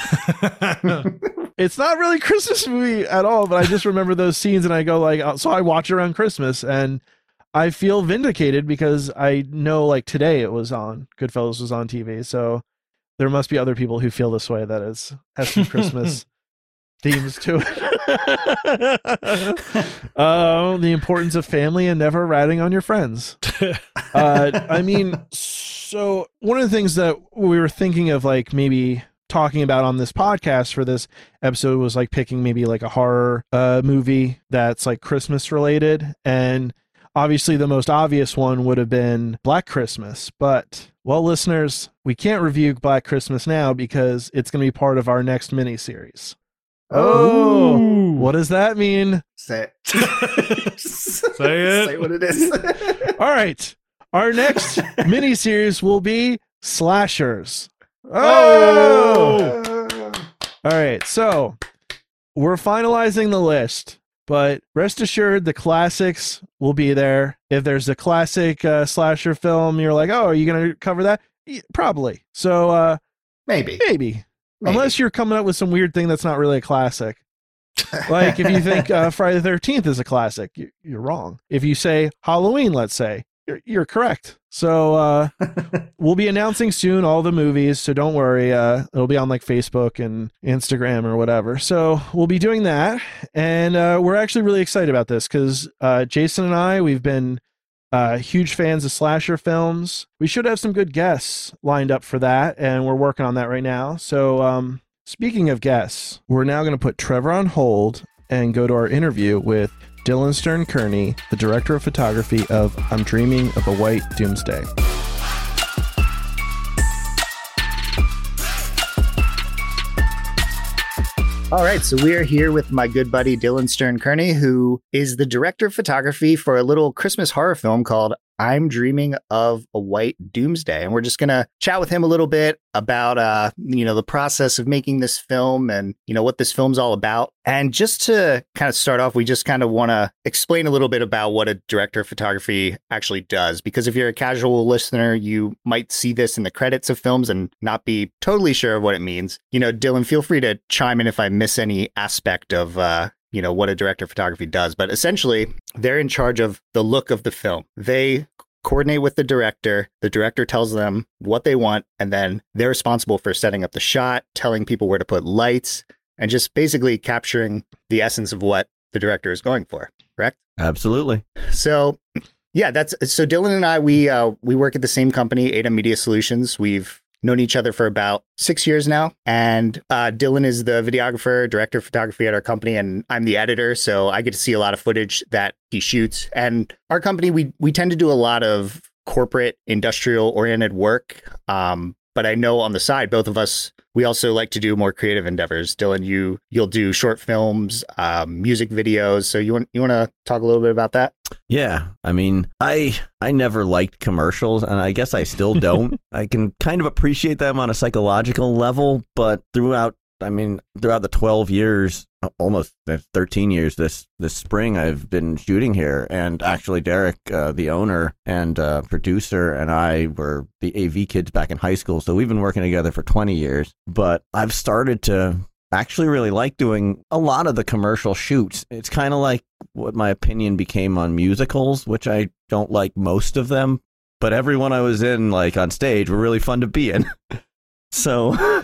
Speaker 1: It's not really a Christmas movie at all, but I just remember those scenes and I go like, uh, so I watch it around Christmas and I feel vindicated because I know like today it was on, Goodfellas was on T V, so there must be other people who feel this way, that is has some Christmas themes to it. uh, the importance of family and never ratting on your friends. Uh, I mean, so one of the things that we were thinking of like maybe talking about on this podcast for this episode was like picking maybe like a horror uh, movie that's like Christmas related. And obviously the most obvious one would have been Black Christmas. But, well, listeners, we can't review Black Christmas now because it's going to be part of our next mini series. Oh,
Speaker 3: Ooh.
Speaker 1: what does that mean?
Speaker 2: Say it.
Speaker 3: Say it.
Speaker 2: Say what it is.
Speaker 1: All right. Our next mini series will be slashers.
Speaker 3: Oh!
Speaker 1: All right. So we're finalizing the list, but rest assured the classics will be there. If there's a classic uh, slasher film, you're like, oh, are you going to cover that? Yeah, probably. So uh,
Speaker 2: Maybe.
Speaker 1: maybe.
Speaker 2: Maybe.
Speaker 1: Unless you're coming up with some weird thing that's not really a classic. Like if you think uh, Friday the thirteenth is a classic, you, you're wrong. If you say Halloween, let's say, you're, you're correct. So uh, we'll be announcing soon all the movies, so don't worry. Uh, it'll be on like Facebook and Instagram or whatever. So we'll be doing that, and uh, we're actually really excited about this because uh, Jason and I, we've been uh, huge fans of slasher films. We should have some good guests lined up for that, and we're working on that right now. So um, speaking of guests, we're now going to put Trevor on hold and go to our interview with Dylan Stern Kearney, the director of photography of I'm Dreaming of a White Doomsday.
Speaker 2: All right, so we are here with my good buddy Dylan Stern Kearney, who is the director of photography for a little Christmas horror film called I'm Dreaming of a White Doomsday. And we're just going to chat with him a little bit about, uh, you know, the process of making this film and, you know, what this film's all about. And just to kind of start off, we just kind of want to explain a little bit about what a director of photography actually does. Because if you're a casual listener, you might see this in the credits of films and not be totally sure of what it means. You know, Dylan, feel free to chime in if I miss any aspect of, uh, you know, what a director of photography does. But essentially, they're in charge of the look of the film. They coordinate with the director. The director tells them what they want, and then they're responsible for setting up the shot, telling people where to put lights, and just basically capturing the essence of what the director is going for. Correct?
Speaker 4: Absolutely.
Speaker 2: So, yeah, that's so. Dylan and I, we uh, we work at the same company, A D A Media Solutions. We've known each other for about six years now. And uh, Dylan is the videographer, director of photography at our company, and I'm the editor. So I get to see a lot of footage that he shoots. And our company, we we tend to do a lot of corporate, industrial oriented work. Um, but I know on the side, both of us, we also like to do more creative endeavors. Dylan, you you'll do short films, um, music videos. So you want you want to talk a little bit about that?
Speaker 4: Yeah. I mean, I I never liked commercials, and I guess I still don't. I can kind of appreciate them on a psychological level, but throughout I mean, throughout the twelve years, almost thirteen years this this spring, I've been shooting here. And actually, Derek, uh, the owner and uh, producer, and I were the A V kids back in high school. So we've been working together for twenty years. But I've started to actually really like doing a lot of the commercial shoots. It's kind of like what my opinion became on musicals, which I don't like most of them. But everyone I was in, like on stage, were really fun to be in. So...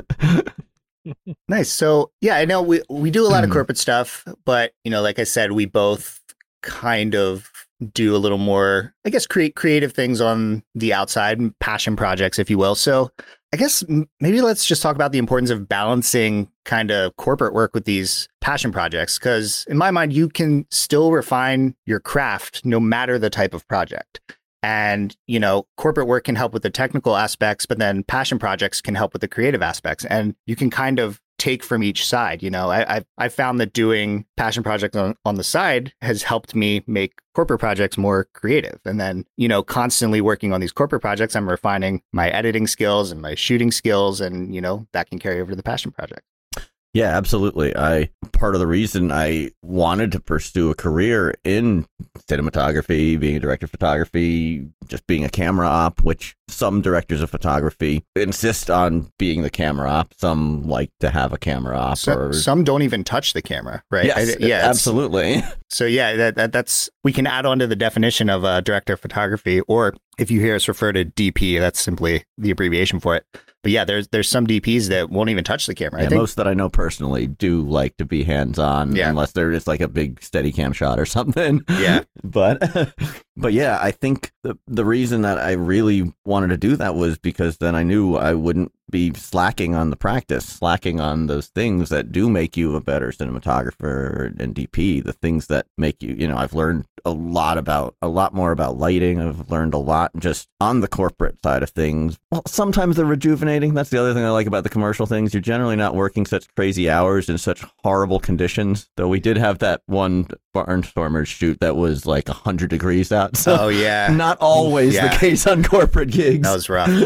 Speaker 2: Nice. So, yeah, I know we, we do a lot of corporate stuff, but, you know, like I said, we both kind of do a little more, I guess, create creative things on the outside, passion projects, if you will. So I guess maybe let's just talk about the importance of balancing kind of corporate work with these passion projects, because in my mind, you can still refine your craft no matter the type of project. And, you know, corporate work can help with the technical aspects, but then passion projects can help with the creative aspects. And you can kind of take from each side. You know, I, I've, I've found that doing passion projects on, on the side has helped me make corporate projects more creative. And then, you know, constantly working on these corporate projects, I'm refining my editing skills and my shooting skills. And, you know, that can carry over to the passion project.
Speaker 4: Yeah, absolutely. I part of the reason I wanted to pursue a career in cinematography, being a director of photography, just being a camera op, which some directors of photography insist on being the camera op. Some like to have a camera op.
Speaker 2: So,
Speaker 4: or...
Speaker 2: Some don't even touch the camera, right?
Speaker 4: Yes,
Speaker 2: I, yeah,
Speaker 4: absolutely.
Speaker 2: So yeah, that, that that's we can add on to the definition of a director of photography, or if you hear us refer to D P, that's simply the abbreviation for it. But yeah, there's there's some D Ps that won't even touch the camera.
Speaker 4: Yeah,
Speaker 2: I think.
Speaker 4: Most that I know personally do like to be hands-on,
Speaker 2: yeah.
Speaker 4: unless there is like a big steady cam shot or something.
Speaker 2: Yeah.
Speaker 4: but but yeah, I think the the reason that I really wanted to do that was because then I knew I wouldn't be slacking on the practice, slacking on those things that do make you a better cinematographer and D P, the things that make you, you know, I've learned a lot about, a lot more about lighting. I've learned a lot just on the corporate side of things. Well, sometimes they're rejuvenating. That's the other thing I like about the commercial things. You're generally not working such crazy hours in such horrible conditions. Though we did have that one Barnstormers shoot that was like one hundred degrees out. So
Speaker 2: oh, yeah.
Speaker 4: Not always
Speaker 2: yeah.
Speaker 4: the case on corporate gigs.
Speaker 2: That was rough.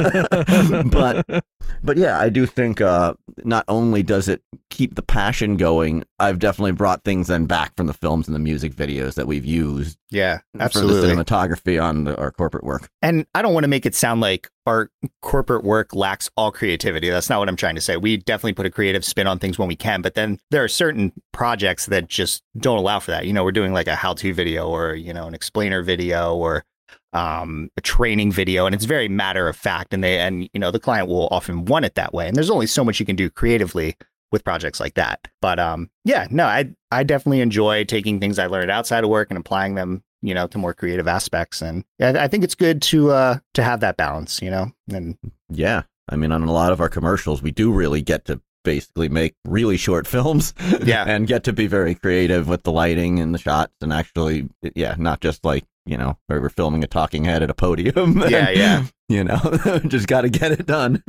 Speaker 4: but but yeah, I do think uh, not only does it keep the passion going, I've definitely brought things then back from the films and the music videos that we've used.
Speaker 2: Yeah, absolutely.
Speaker 4: For the cinematography on the, our corporate work.
Speaker 2: And I don't want to make it sound like our corporate work lacks all creativity. That's not what I'm trying to say. We definitely put a creative spin on things when we can, but then there are certain projects that just don't allow for that. You know, we're doing like a how-to video or, you know, an explainer video or um, a training video, and it's very matter of fact. And they, and, you know, the client will often want it that way. And there's only so much you can do creatively with projects like that. But um, yeah, no, I, I definitely enjoy taking things I learned outside of work and applying them, you know, to more creative aspects. And I, I think it's good to, uh, to have that balance, you know, and
Speaker 4: yeah, I mean, on a lot of our commercials, we do really get to basically make really short films
Speaker 2: yeah,
Speaker 4: and get to be very creative with the lighting and the shots and actually, yeah, not just like, you know, where we're filming a talking head at a podium.
Speaker 2: Yeah,
Speaker 4: and,
Speaker 2: yeah.
Speaker 4: You know, just got to get it done.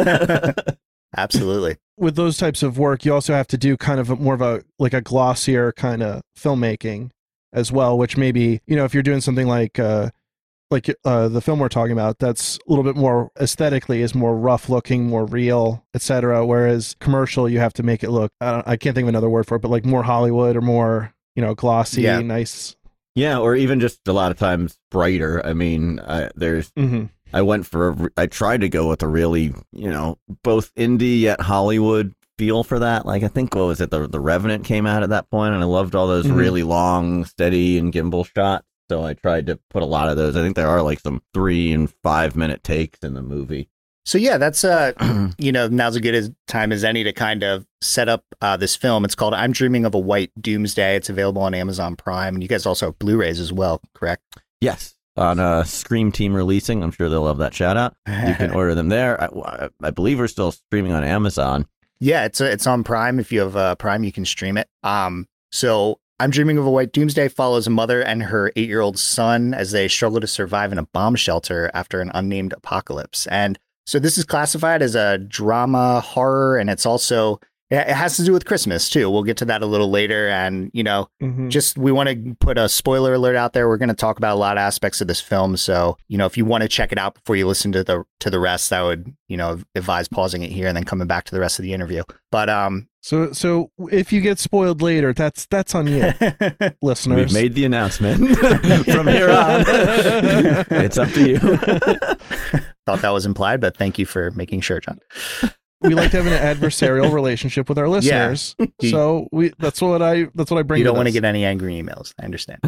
Speaker 2: Absolutely.
Speaker 1: With those types of work, you also have to do kind of a, more of a, like a glossier kind of filmmaking as well, which maybe, you know, if you're doing something like, uh, like uh, the film we're talking about, that's a little bit more aesthetically is more rough looking, more real, et cetera. Whereas commercial, you have to make it look, I, don't, I can't think of another word for it, but like more Hollywood or more, you know, glossy,
Speaker 2: yeah.
Speaker 1: nice.
Speaker 4: Yeah, or even just a lot of times brighter. I mean, uh, there's,
Speaker 1: mm-hmm.
Speaker 4: I went for, a, I tried to go with a really, you know, both indie yet Hollywood feel for that. Like, I think, what was it, the, the Revenant came out at that point, and I loved all those mm-hmm. really long, steady, and gimbal shots. So I tried to put a lot of those. I think there are like some three and five minute takes in the movie.
Speaker 2: So yeah, that's, uh, you know, now's as good a time as any to kind of set up uh, this film. It's called I'm Dreaming of a White Doomsday. It's available on Amazon Prime. And you guys also have Blu-rays as well, correct?
Speaker 4: Yes. On uh, Scream Team Releasing. I'm sure they'll love that shout out. You can order them there. I, I believe we're still streaming on Amazon.
Speaker 2: Yeah, it's a, it's on Prime. If you have uh, Prime, you can stream it. Um, so I'm Dreaming of a White Doomsday follows a mother and her eight-year-old son as they struggle to survive in a bomb shelter after an unnamed apocalypse. And so this is classified as a drama horror, and it's also it has to do with Christmas too. We'll get to that a little later. And, you know,
Speaker 1: Mhm.
Speaker 2: just we want to put a spoiler alert out there. We're going to talk about a lot of aspects of this film. So, you know, if you want to check it out before you listen to the to the rest, I would, you know, advise pausing it here and then coming back to the rest of the interview. But um
Speaker 1: So so if you get spoiled later, that's that's on you, listeners.
Speaker 4: We've made the announcement. From here on, it's up to you.
Speaker 2: thought that was implied, but thank you for making sure, John.
Speaker 1: We like to have an adversarial relationship with our listeners.
Speaker 2: You-
Speaker 1: So we that's what I that's what I bring
Speaker 2: You
Speaker 1: to
Speaker 2: don't want to
Speaker 1: this.
Speaker 2: get any angry emails. I understand.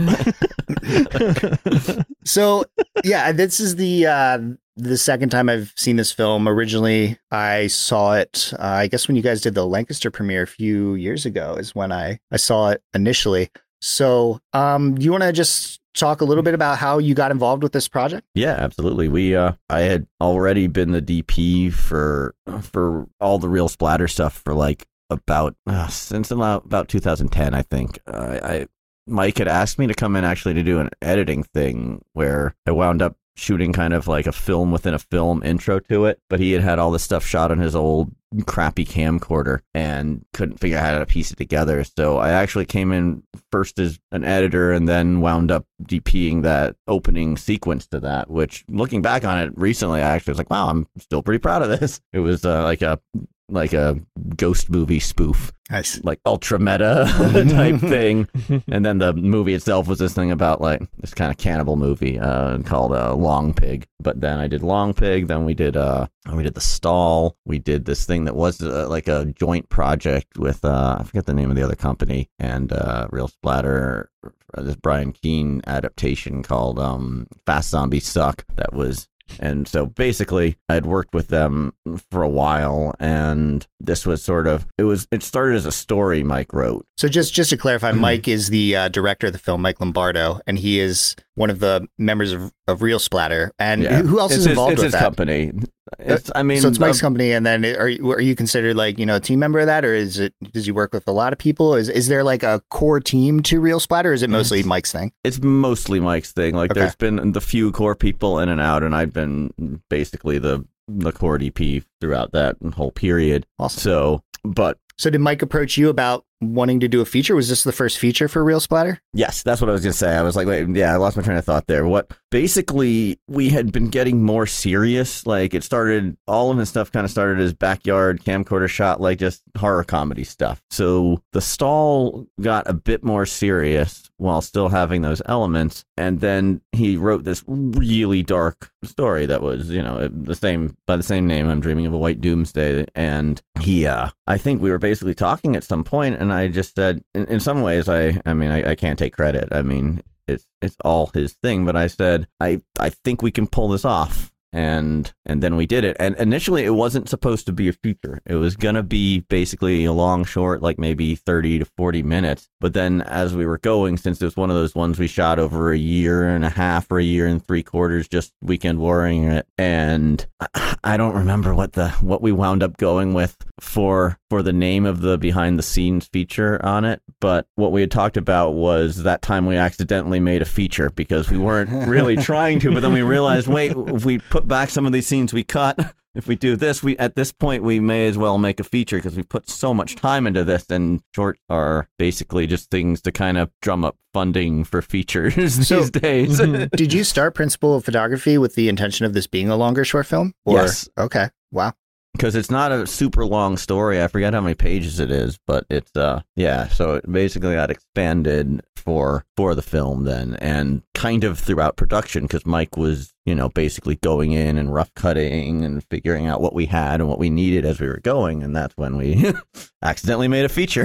Speaker 2: So yeah, this is the uh, the second time I've seen this film. Originally, I saw it. Uh, I guess when you guys did the Lancaster premiere a few years ago is when I I saw it initially. So, um, do you want to just talk a little bit about how you got involved with this project?
Speaker 4: Yeah, absolutely. We uh I had already been the D P for for all the real splatter stuff for like about uh, since about, about two thousand ten, I think. Uh, I Mike had asked me to come in actually to do an editing thing where I wound up shooting kind of like a film within a film intro to it, but he had had all this stuff shot on his old crappy camcorder and couldn't figure out how to piece it together. So I actually came in first as an editor and then wound up DPing that opening sequence to that, which looking back on it recently, I actually was like, wow, I'm still pretty proud of this. It was uh, like a like a ghost movie spoof,
Speaker 2: Nice.
Speaker 4: like ultra meta type thing. And then the movie itself was this thing about like this kind of cannibal movie uh, called uh, Long Pig. But then I did Long Pig. Then we did uh we did The Stall. We did this thing that was uh, like a joint project with uh, I forget the name of the other company and uh, Real Splatter. This Brian Keane adaptation called um, Fast Zombies Suck. That was. And so basically I had worked with them for a while, and this was sort of, it was, it started as a story Mike wrote.
Speaker 2: So just just to clarify, Mike is the uh, director of the film, Mike Lombardo, and he is one of the members of, of Real Splatter. And
Speaker 4: Yeah.
Speaker 2: who else
Speaker 4: It's
Speaker 2: is
Speaker 4: his-
Speaker 2: involved
Speaker 4: it's
Speaker 2: with
Speaker 4: his
Speaker 2: that?
Speaker 4: company. It's, I mean,
Speaker 2: So it's Mike's
Speaker 4: uh,
Speaker 2: company, and then are you, are you considered like, you know, a team member of that, or is it, does he work with a lot of people? Is is there like a core team to Real Splatter, or is it mostly Mike's thing?
Speaker 4: It's mostly Mike's thing. Like
Speaker 2: Okay.
Speaker 4: there's been the few core people in and out, and I've been basically the the core D P throughout that whole period.
Speaker 2: Awesome.
Speaker 4: So, but
Speaker 2: So did Mike approach you about wanting to do a feature? Was this the first feature for Real Splatter?
Speaker 4: yes, that's what I was going to say. I was like, wait, yeah, I lost my train of thought there. What basically we had been getting more serious. Like it started, all of his stuff kind of started as backyard camcorder shot, like just horror comedy stuff. So The Stall got a bit more serious while still having those elements. And then he wrote this really dark story that was, you know, the same, by the same name, I'm Dreaming of a White Doomsday. And he, uh, I think we were basically talking at some point, and I just said, in, in some ways, I, I mean, I, I can't take credit. I mean, it's it's all his thing. But I said, I, I think we can pull this off. And and then we did it. And initially, it wasn't supposed to be a feature. It was going to be basically a long short, like maybe thirty to forty minutes. But then as we were going, since it was one of those ones we shot over a year and a half or a year and three quarters, just weekend warring it. And I, I don't remember what the what we wound up going with for for the name of the behind the scenes feature on it. But what we had talked about was that time we accidentally made a feature because we weren't really trying to. But then we realized, wait, if we put back some of these scenes we cut, if we do this, we at this point we may as well make a feature because we put so much time into this. And shorts are basically just things to kind of drum up funding for features
Speaker 2: So-
Speaker 4: these days.
Speaker 2: Did you start Principle of Photography with the intention of this being a longer short film? Or,
Speaker 4: Yes.
Speaker 2: Okay. Wow.
Speaker 4: Because it's not a super long story. I forget how many pages it is, but it's uh yeah. So it basically got expanded for for the film then, and kind of throughout production because Mike was, you know, basically going in and rough cutting and figuring out what we had and what we needed as we were going, and that's when we accidentally made a feature.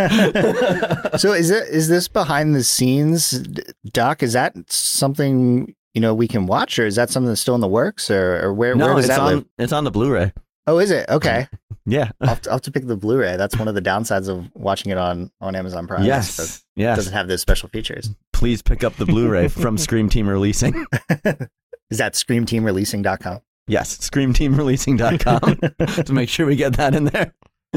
Speaker 2: So is it is this behind the scenes, Doc? Is that something, you know, we can watch, or is that something that's still in the works, or, or where, where
Speaker 4: no,
Speaker 2: does
Speaker 4: it's
Speaker 2: that
Speaker 4: on
Speaker 2: live?
Speaker 4: it's on the Blu-ray.
Speaker 2: Oh, is it? Okay.
Speaker 4: Yeah.
Speaker 2: I'll have, to, I'll have to pick the Blu-ray. That's one of the downsides of watching it on, on Amazon Prime. It
Speaker 4: Yes. Yes.
Speaker 2: doesn't have those special features.
Speaker 4: Please pick up the Blu-ray from Scream Team Releasing.
Speaker 2: Is that scream team releasing dot com?
Speaker 4: Yes, scream team releasing dot com to make sure we get that in there.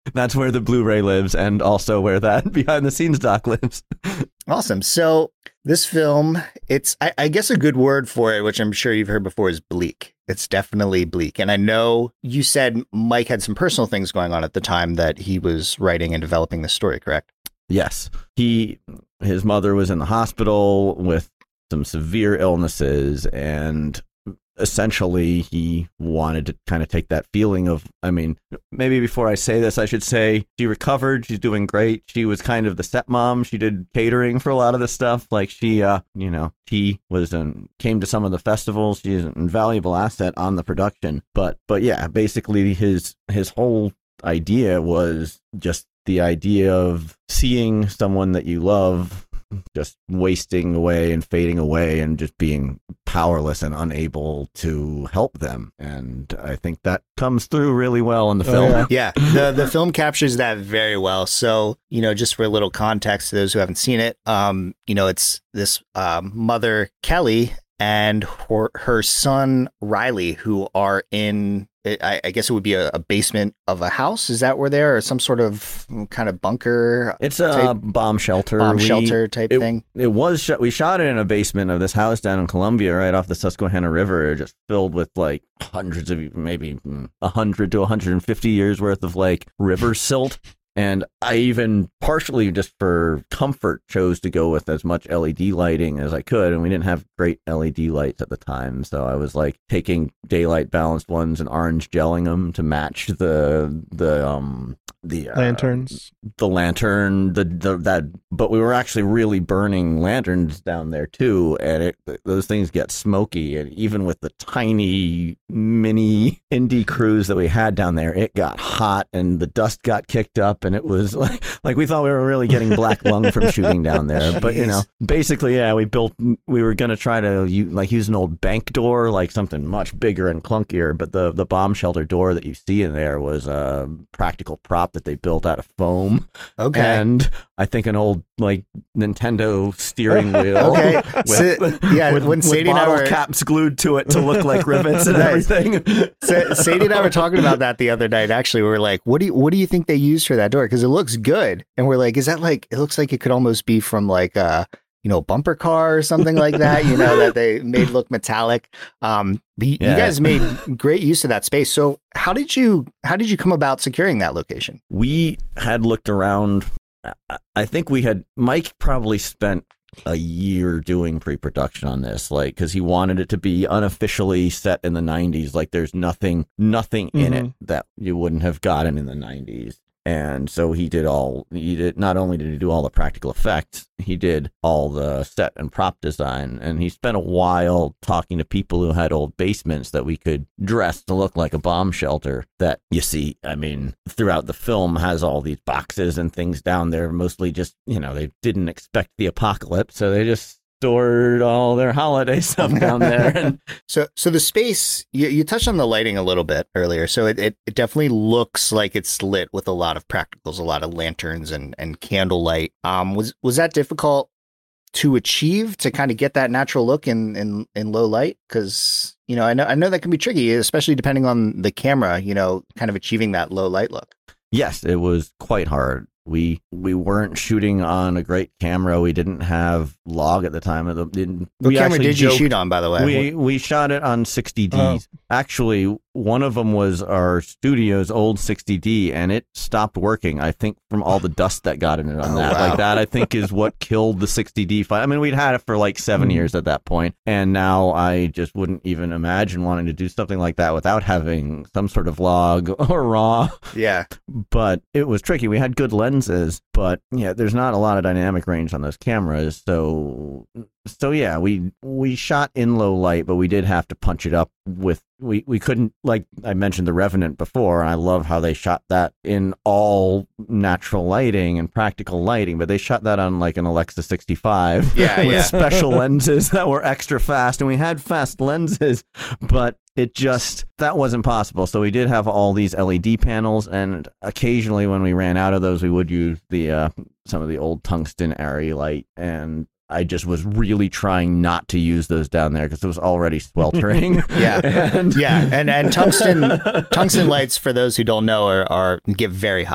Speaker 4: That's where the Blu-ray lives, and also where that behind the scenes doc lives.
Speaker 2: Awesome. So this film, it's, I, I guess a good word for it, which I'm sure you've heard before, is bleak. It's definitely bleak. And I know you said Mike had some personal things going on at the time that he was writing and developing the story, correct?
Speaker 4: Yes. He, his mother was in the hospital with some severe illnesses, and essentially he wanted to kind of take that feeling of, I mean, maybe before I say this, I should say she recovered. She's doing great. She was kind of the stepmom. She did catering for a lot of the stuff. Like she, uh, you know, she was and came to some of the festivals. She's an invaluable asset on the production. But, but yeah, basically his, his whole idea was just the idea of seeing someone that you love just wasting away and fading away and just being powerless and unable to help them. And I think that comes through really well in the film.
Speaker 2: Oh, yeah, yeah. The, the film captures that very well. So, you know, just for a little context to those who haven't seen it, um, you know, it's this um, mother, Kelly, and her, her son, Riley, who are in, I, I guess it would be a, a basement of a house. Is that where they're, or some sort of kind of bunker?
Speaker 4: It's a
Speaker 2: type,
Speaker 4: bomb shelter.
Speaker 2: Bomb
Speaker 4: we,
Speaker 2: shelter type
Speaker 4: it,
Speaker 2: thing.
Speaker 4: It was, sh- we shot it in a basement of this house down in Columbia, right off the Susquehanna River, just filled with like hundreds of, maybe one hundred to one hundred fifty years worth of like river silt. And I even partially just for comfort chose to go with as much L E D lighting as I could. And we didn't have great L E D lights at the time. So I was like taking daylight balanced ones and orange gelling them to match the, the, um, the uh,
Speaker 1: lanterns,
Speaker 4: the lantern, the, the, that, but we were actually really burning lanterns down there too. And it, those things get smoky. And even with the tiny mini indie crews that we had down there, it got hot and the dust got kicked up. And it was like, like we thought we were really getting black lung from shooting down there. But, you know, basically, yeah, we built, we were going to try to use, like use an old bank door, like something much bigger and clunkier. But the, the bomb shelter door that you see in there was a practical prop that they built out of foam.
Speaker 2: Okay.
Speaker 4: And I think an old, like, Nintendo steering wheel.
Speaker 2: Okay.
Speaker 4: With,
Speaker 2: So, yeah,
Speaker 4: with,
Speaker 2: when
Speaker 4: with
Speaker 2: Sadie and I
Speaker 4: bottle
Speaker 2: were,
Speaker 4: caps glued to it to look like rivets and
Speaker 2: Nice.
Speaker 4: everything.
Speaker 2: Sa- Sadie and I were talking about that the other night. Actually, we were like, "What do you, what do you think they used for that door? Because it looks good." And we're like, "Is that like? It looks like it could almost be from like a you know bumper car or something like that. You know that they made look metallic." Um, but y-
Speaker 4: Yeah.
Speaker 2: You guys made great use of that space. So how did you how did you come about securing that location?
Speaker 4: We had looked around. I- I think we had, Mike probably spent a year doing pre-production on this, like, because he wanted it to be unofficially set in the nineties. Like, there's nothing, nothing in it that you wouldn't have gotten in the nineties. And so he did all, he did, not only did he do all the practical effects, he did all the set and prop design. And he spent a while talking to people who had old basements that we could dress to look like a bomb shelter that you see, I mean, throughout the film has all these boxes and things down there, mostly just, you know, they didn't expect the apocalypse. So they just stored all their holiday stuff down there. And
Speaker 2: So, so the space you, you touched on the lighting a little bit earlier. So it, it, it definitely looks like it's lit with a lot of practicals, a lot of lanterns and and candlelight. Um, was was that difficult to achieve to kind of get that natural look in in, in low light? Because you know, I know I know that can be tricky, especially depending on the camera. You know, kind of achieving that low light look.
Speaker 4: yes, it was quite hard. We we weren't shooting on a great camera. We didn't have log at the time. Of the, didn't,
Speaker 2: What
Speaker 4: we
Speaker 2: camera
Speaker 4: actually
Speaker 2: did you
Speaker 4: joked-
Speaker 2: shoot on, by the way?
Speaker 4: We we shot it on sixty Ds. Actually, one of them was our studio's old sixty D, and it stopped working. I think from all the dust that got in it on
Speaker 2: Oh,
Speaker 4: that.
Speaker 2: wow.
Speaker 4: Like that, I think is what killed the sixty D file. I mean, we'd had it for like seven
Speaker 1: Mhm.
Speaker 4: years at that point, and now I just wouldn't even imagine wanting to do something like that without having some sort of log or raw.
Speaker 2: yeah.
Speaker 4: But it was tricky. We had good lenses, but yeah, there's not a lot of dynamic range on those cameras. So, so yeah, we we shot in low light, but we did have to punch it up with. We, we couldn't, like I mentioned The Revenant before, and I love how they shot that in all natural lighting and practical lighting, but they shot that on like an Alexa sixty-five
Speaker 2: Yeah,
Speaker 4: with
Speaker 2: yeah.
Speaker 4: special lenses that were extra fast, and we had fast lenses, but it just, that wasn't possible. So we did have all these L E D panels, and occasionally when we ran out of those, we would use the uh, some of the old tungsten Arri light, and I just was really trying not to use those down there because it was already sweltering.
Speaker 2: Yeah.
Speaker 4: and,
Speaker 2: Yeah, and and tungsten tungsten lights, for those who don't know, are, are get very hot.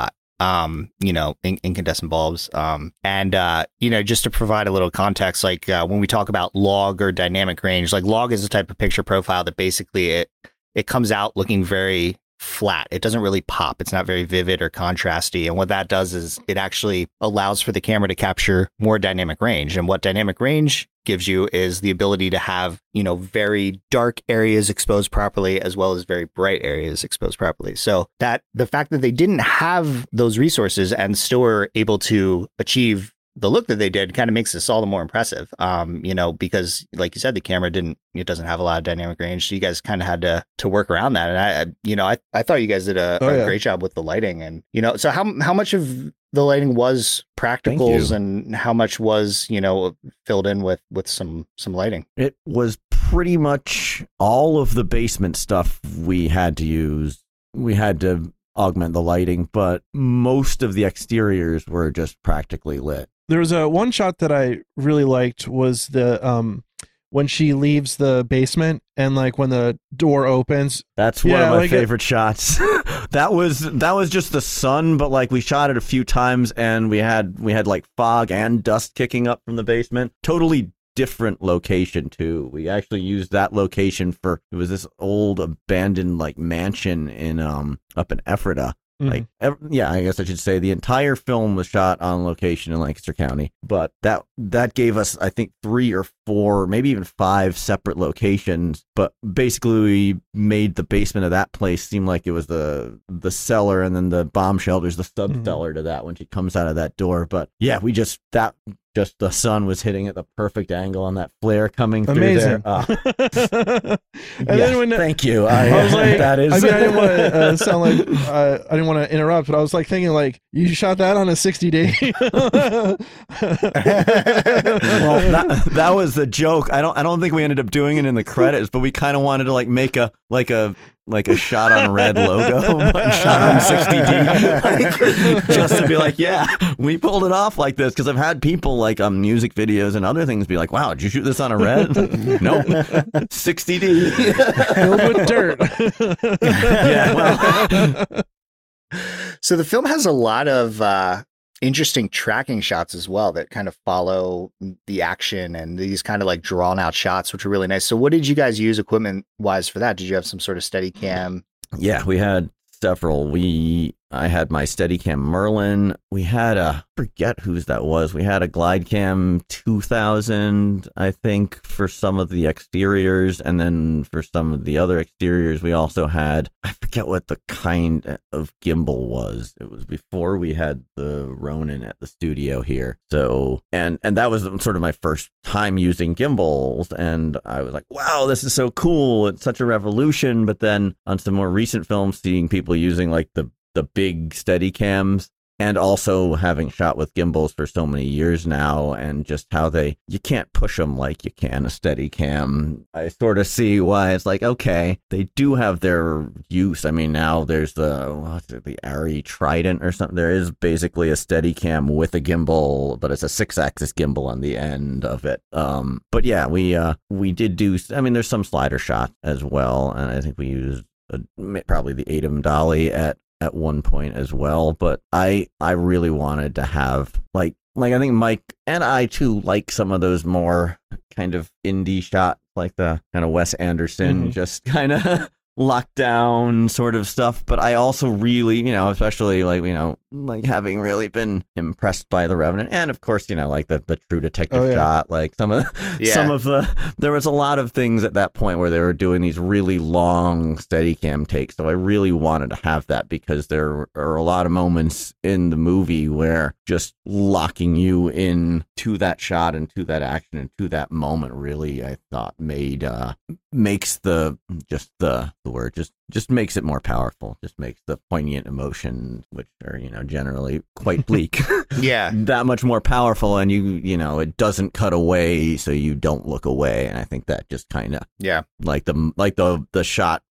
Speaker 5: um, you know, in- incandescent bulbs. Um, and, uh, you know, just to provide a little context, like uh, when we talk about log or dynamic range, like log is a type of picture profile that basically it, it comes out looking very flat. It doesn't really pop. It's not very vivid or contrasty. And what that does is it actually allows for the camera to capture more dynamic range. And what dynamic range gives you is the ability to have, you know, very dark areas exposed properly as well as very bright areas exposed properly. So that the fact that they didn't have those resources and still were able to achieve the look that they did kind of makes this all the more impressive. Um, you know, because like you said, the camera didn't, it doesn't have a lot of dynamic range. So you guys kind of had to, to work around that. And I, I you know, I, I thought you guys did a,
Speaker 1: Oh,
Speaker 5: a
Speaker 1: yeah.
Speaker 5: great job with the lighting and, you know, so how, how much of the lighting was practicals
Speaker 4: you.
Speaker 5: and how much was, you know, filled in with, with some, some lighting?
Speaker 4: It was pretty much all of the basement stuff we had to use. We had to augment the lighting, but most of the exteriors were just practically lit.
Speaker 1: There was a one shot that I really liked was the um when she leaves the basement and like when the door opens.
Speaker 4: That's one
Speaker 1: Yeah,
Speaker 4: of my
Speaker 1: like it-
Speaker 4: favorite shots. that was that was just the sun, but like we shot it a few times and we had we had like fog and dust kicking up from the basement. Totally different location too. We actually used that location for it was this old abandoned like mansion in um up in Ephrata.
Speaker 1: Mhm.
Speaker 4: Like, ev- yeah, I guess I should say the entire film was shot on location in Lancaster County, but that that gave us, I think, three or four, maybe even five separate locations. But basically, we made the basement of that place seem like it was the the cellar, and then the bomb shelter's the sub cellar to that when she comes out of that door. But yeah, we just that. Just the sun was hitting at the perfect angle on that flare coming through
Speaker 1: Amazing.
Speaker 4: there. Ah,
Speaker 1: and
Speaker 4: yes,
Speaker 1: then when
Speaker 4: thank you. I,
Speaker 1: I was like,
Speaker 4: that is.
Speaker 1: I mean, I didn't want to uh, sound like uh, I didn't want to interrupt, but I was like thinking, like, you shot that on a sixty day.
Speaker 4: well, that, that was the joke. I don't. I don't think we ended up doing it in the credits, but we kind of wanted to like make a like a like a shot on red logo, but shot on sixty D, like, just to be like, yeah, we pulled it off like this. Because I've had people like on um, music videos and other things be like, wow, did you shoot this on a red? Nope, sixty D
Speaker 1: Filled with dirt.
Speaker 4: yeah, well.
Speaker 5: So the film has a lot of uh, interesting tracking shots as well that kind of follow the action and these kind of like drawn out shots, which are really nice. So what did you guys use equipment wise for that? Did you have some sort of steady cam?
Speaker 4: Yeah, we had several. We I had my Steadicam Merlin. We had a, I forget whose that was. We had a Glidecam two thousand, I think, for some of the exteriors. And then for some of the other exteriors, we also had, I forget what the kind of gimbal was. It was before we had the Ronin at the studio here. So, and, and that was sort of my first time using gimbals. And I was like, wow, this is so cool. It's such a revolution. But then on some more recent films, seeing people using like the the big Steadicams and also having shot with gimbals for so many years now and just how they, you can't push them like you can a Steadicam. I sort of see why it's like, okay, they do have their use. I mean, now there's the, what's it, the Arri Trident or something. There is basically a Steadicam with a gimbal, but it's a six axis gimbal on the end of it. Um, but yeah, we, uh, we did do, I mean, there's some slider shots as well. And I think we used a, probably the Atom Dolly at, at one point as well, but I I really wanted to have like like I think Mike and I too like some of those more kind of indie shots, like the kind of Wes Anderson,
Speaker 1: Mm-hmm.
Speaker 4: just kind of lockdown sort of stuff. But I also really, you know, especially like, you know, like having really been impressed by The Revenant, and of course, you know, like the, the True Detective
Speaker 1: Oh, yeah.
Speaker 4: shot, like some of
Speaker 5: Yeah.
Speaker 4: some of the, there was a lot of things at that point where they were doing these really long Steadicam takes. So I really wanted to have that because there are a lot of moments in the movie where just locking you in to that shot and to that action and to that moment really, I thought made, uh, makes the, just the, the word, just, just makes it more powerful, just makes the poignant emotions, which are, you know, generally quite bleak,
Speaker 5: Yeah.
Speaker 4: that much more powerful. And you, you know, it doesn't cut away, so you don't look away. And I think that just kind of
Speaker 5: Yeah.
Speaker 4: like the, like the, the shot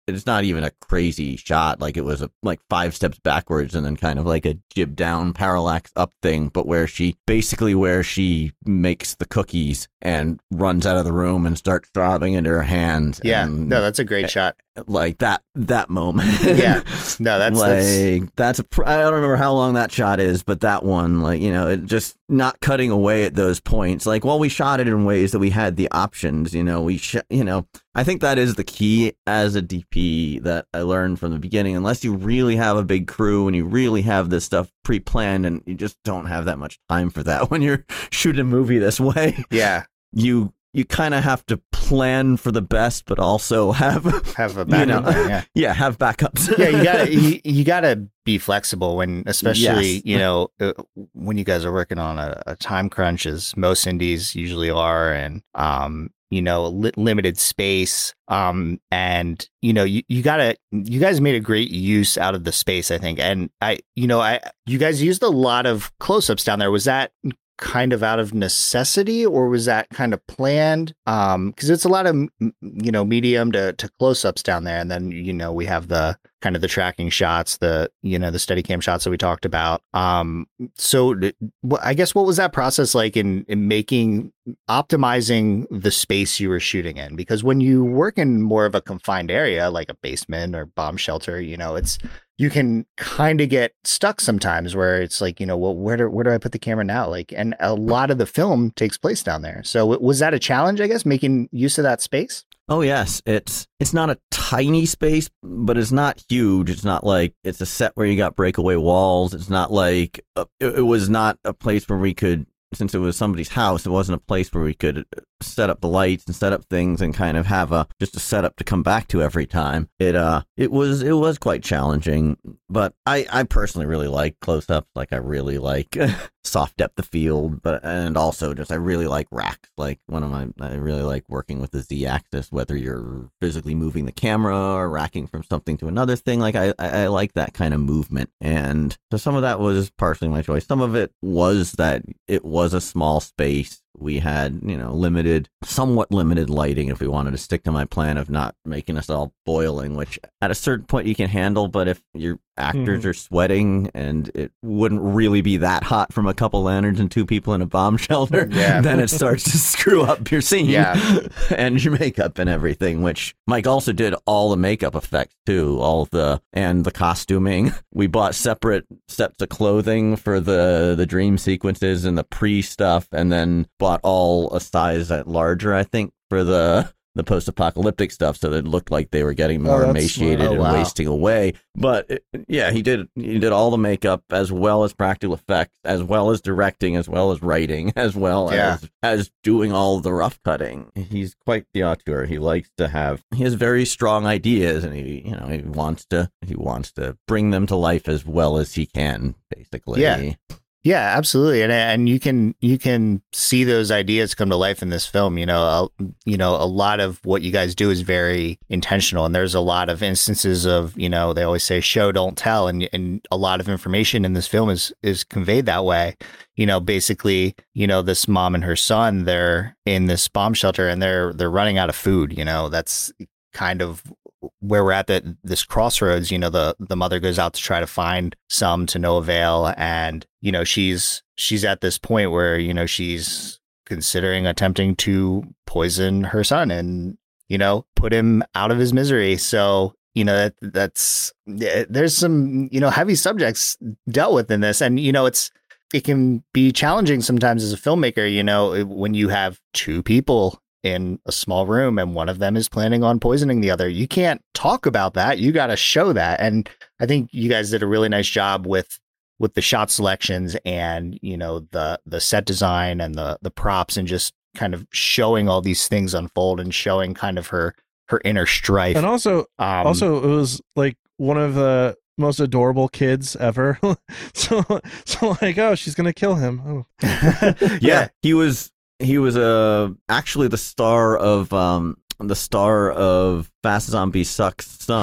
Speaker 4: it's not even a crazy shot. Like it was a, like five steps backwards and then kind of like a jib down, parallax up thing, but where she basically where she makes the cookies and runs out of the room and starts sobbing into her hands.
Speaker 5: Yeah,
Speaker 4: and,
Speaker 5: no, that's a great shot.
Speaker 4: Like that, that moment.
Speaker 5: Yeah, no, that's
Speaker 4: like,
Speaker 5: that's,
Speaker 4: that's a, pr- I don't remember how long that shot is, but that one, like, you know, it just not cutting away at those points. Like, well, we shot it in ways that we had the options, you know, we, sh- you know, I think that is the key as a D P that I learned from the beginning. Unless you really have a big crew and you really have this stuff pre-planned, and you just don't have that much time for that when you're shooting a movie this way.
Speaker 5: yeah.
Speaker 4: You you kind of have to plan for the best, but also have
Speaker 5: Have a backup
Speaker 4: you know,
Speaker 5: plan, yeah.
Speaker 4: yeah, have backups.
Speaker 5: Yeah, you gotta you, you gotta be flexible when, especially
Speaker 4: Yes.
Speaker 5: you know, uh, when you guys are working on a, a time crunch, as most indies usually are, and um, you know, li- limited space, um, and you know, you, you gotta you guys made a great use out of the space, I think, and I, you know, I you guys used a lot of close-ups down there. Was that kind of out of necessity, or was that kind of planned? Um, because it's a lot of m- you know medium to, to close-ups down there, and then you know we have the kind of the tracking shots, the you know the Steadicam shots that we talked about. Um, so th- wh- I guess what was that process like in in making optimizing the space you were shooting in? Because when you work in more of a confined area like a basement or bomb shelter, you know it's you can kind of get stuck sometimes where it's like, you know, well, where do, where do I put the camera now? Like, and a lot of the film takes place down there. So was that a challenge, I guess, making use of that space?
Speaker 4: Oh yes, it's it's not a tiny space, but it's not huge. It's not like it's a set where you got breakaway walls. It's not like a, it, it was not a place where we could, since it was somebody's house, it wasn't a place where we could set up the lights and set up things and kind of have a just a setup to come back to every time. It uh it was it was quite challenging, but I I personally really like close-ups. Like I really like soft depth of field, but and also just I really like racks. Like one of my I really like working with the Z-axis, whether you're physically moving the camera or racking from something to another thing. Like I I, I like that kind of movement, and so some of that was partially my choice. Some of it was that it was a small space. We had, you know, limited, somewhat limited lighting if we wanted to stick to my plan of not making us all boiling, which at a certain point you can handle. But if your actors
Speaker 3: Mhm.
Speaker 4: are sweating and it wouldn't really be that hot from a couple lanterns and two people in a bomb shelter,
Speaker 5: Yeah.
Speaker 4: then it starts to screw up your scene
Speaker 5: Yeah.
Speaker 4: and your makeup and everything, which Mike also did all the makeup effects too, all the, and the costuming. We bought separate sets of clothing for the, the dream sequences and the pre stuff, and then bought all a size larger, I think, for the the post-apocalyptic stuff, so that it looked like they were getting more
Speaker 1: Oh, that's
Speaker 4: emaciated
Speaker 5: smart. Oh,
Speaker 4: and
Speaker 5: wow.
Speaker 4: wasting away. But it, yeah, he did he did all the makeup as well as practical effects, as well as directing, as well as writing, as well
Speaker 5: Yeah.
Speaker 4: as as doing all the rough cutting. He's quite the auteur. He likes to have he has very strong ideas, and he you know he wants to he wants to bring them to life as well as he can, basically.
Speaker 5: Yeah. Yeah, absolutely, and and you can you can see those ideas come to life in this film. You know, a, you know, a lot of what you guys do is very intentional, and there's a lot of instances of, you know, they always say show don't tell, and and a lot of information in this film is is conveyed that way. You know, basically, you know, this mom and her son, they're in this bomb shelter and they're they're running out of food. You know, that's kind of where we're at, that this crossroads. You know, the the mother goes out to try to find some, to no avail, and you know she's she's at this point where, you know, she's considering attempting to poison her son and, you know, put him out of his misery. So, you know, that that's there's some, you know, heavy subjects dealt with in this, and you know it's it can be challenging sometimes as a filmmaker, you know, when you have two people in a small room and one of them is planning on poisoning the other. You can't talk about that. You got to show that. And I think you guys did a really nice job with with the shot selections and, you know, the the set design and the the props, and just kind of showing all these things unfold and showing kind of her her inner strife.
Speaker 1: And also,
Speaker 5: Um,
Speaker 1: also it was like one of the most adorable kids ever. so, so like, oh, she's gonna kill him. Oh.
Speaker 4: Yeah, he was he was uh actually the star of um the star of Fast Zombie Sucks son.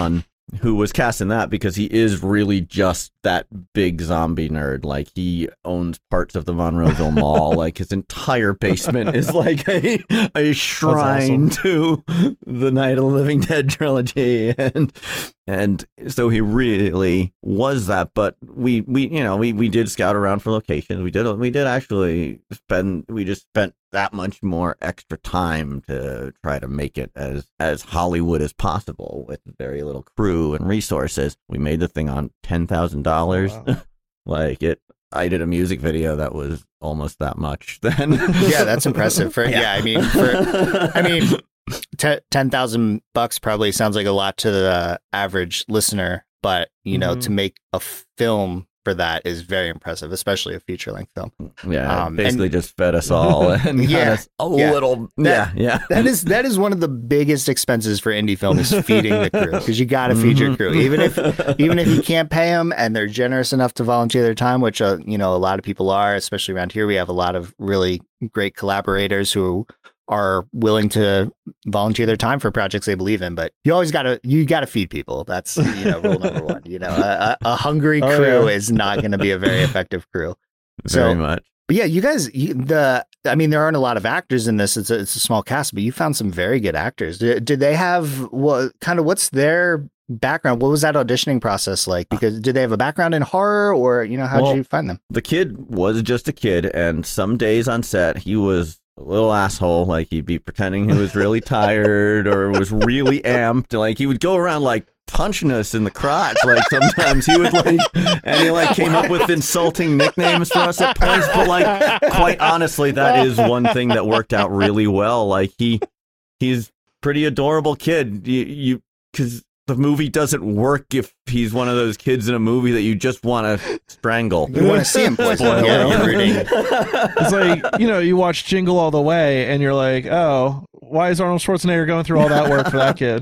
Speaker 4: who was cast in that because he is really just that big zombie nerd. Like, he owns parts of the Monroeville Mall. Like, his entire basement is like a, a shrine awesome. to the Night of the Living Dead trilogy. And and so he really was that. But we, we you know, we, we did scout around for locations. We did we did actually spend, we just spent that much more extra time to try to make it as as Hollywood as possible with very little crew and resources. We made the thing on ten thousand dollars. Wow. Like, it I did a music video that was almost that much then.
Speaker 5: Yeah, that's impressive. For yeah, yeah I mean for I mean t- ten thousand bucks probably sounds like a lot to the average listener, but you know, mm-hmm. to make a film for that is very impressive, especially a feature-length film.
Speaker 4: Yeah, um, basically and, just fed us all and got yeah, us a yeah. little. That, yeah, yeah.
Speaker 5: That is that is one of the biggest expenses for indie film is feeding the crew, because you got to feed your crew, even if even if you can't pay them and they're generous enough to volunteer their time, which uh, you know a lot of people are, especially around here. We have a lot of really great collaborators who are willing to volunteer their time for projects they believe in, but you always gotta you gotta feed people. That's, you know, rule number one. You know, a, a hungry crew oh, yeah. is not going to be a very effective crew. So,
Speaker 4: very much.
Speaker 5: But yeah, you guys, you, the I mean, there aren't a lot of actors in this. It's a, it's a small cast, but you found some very good actors. Did, did they have what kind of what's their background? What was that auditioning process like? Because did they have a background in horror, or you know, how well, did you find them?
Speaker 4: The kid was just a kid, and some days on set he was a little asshole. Like, he'd be pretending he was really tired or was really amped. Like, he would go around like punching us in the crotch. Like, sometimes he would like, and he like came up with insulting nicknames for us at points. But like, quite honestly, that is one thing that worked out really well. Like, he he's pretty adorable kid. You you because the movie doesn't work if he's one of those kids in a movie that you just want to strangle.
Speaker 5: You want to see him poison. Yeah, you're rooting.
Speaker 1: It's like, you know, you watch Jingle All the Way and you're like, oh, why is Arnold Schwarzenegger going through all that work for that kid?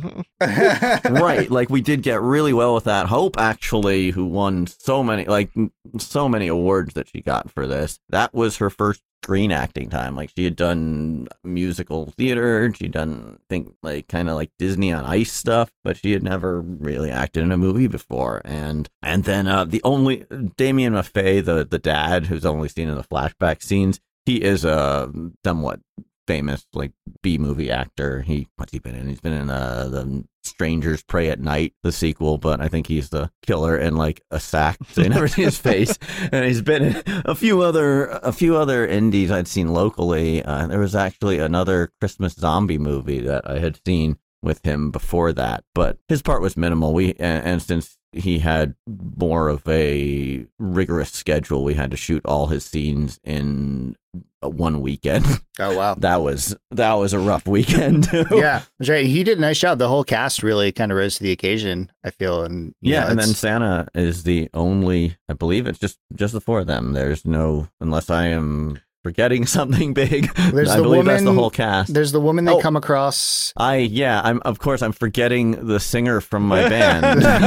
Speaker 4: Right. Like, we did get really well with that. Hope, actually, who won so many, like, so many awards that she got for this. That was her first screen acting time. Like, she had done musical theater. She'd done, I think, like, kind of like Disney on Ice stuff, but she had never really acted in a movie before. And and then uh, the only, Damien Maffei, the, the dad, who's only seen in the flashback scenes, he is a somewhat famous, like, B-movie actor. He, what's he been in? He's been in uh, the Strangers Prey at Night, the sequel, but I think he's the killer in like a sack, so you never see his face. And he's been in a few other a few other indies I'd seen locally. Uh, there was actually another Christmas zombie movie that I had seen with him before that, but his part was minimal. We and, and since he had more of a rigorous schedule, we had to shoot all his scenes in one weekend.
Speaker 5: Oh wow,
Speaker 4: that was that was a rough weekend too.
Speaker 5: Yeah, that's right. He did a nice job. The whole cast really kind of rose to the occasion, I feel. And
Speaker 4: yeah,
Speaker 5: know,
Speaker 4: and then Santa is the only. I believe it's just just the four of them. There's no, unless I am forgetting something big.
Speaker 5: There's
Speaker 4: I
Speaker 5: the
Speaker 4: believe
Speaker 5: woman,
Speaker 4: that's the whole cast.
Speaker 5: There's the woman they
Speaker 4: oh,
Speaker 5: come across.
Speaker 4: I yeah, I'm of course I'm forgetting the singer from my band.
Speaker 5: the,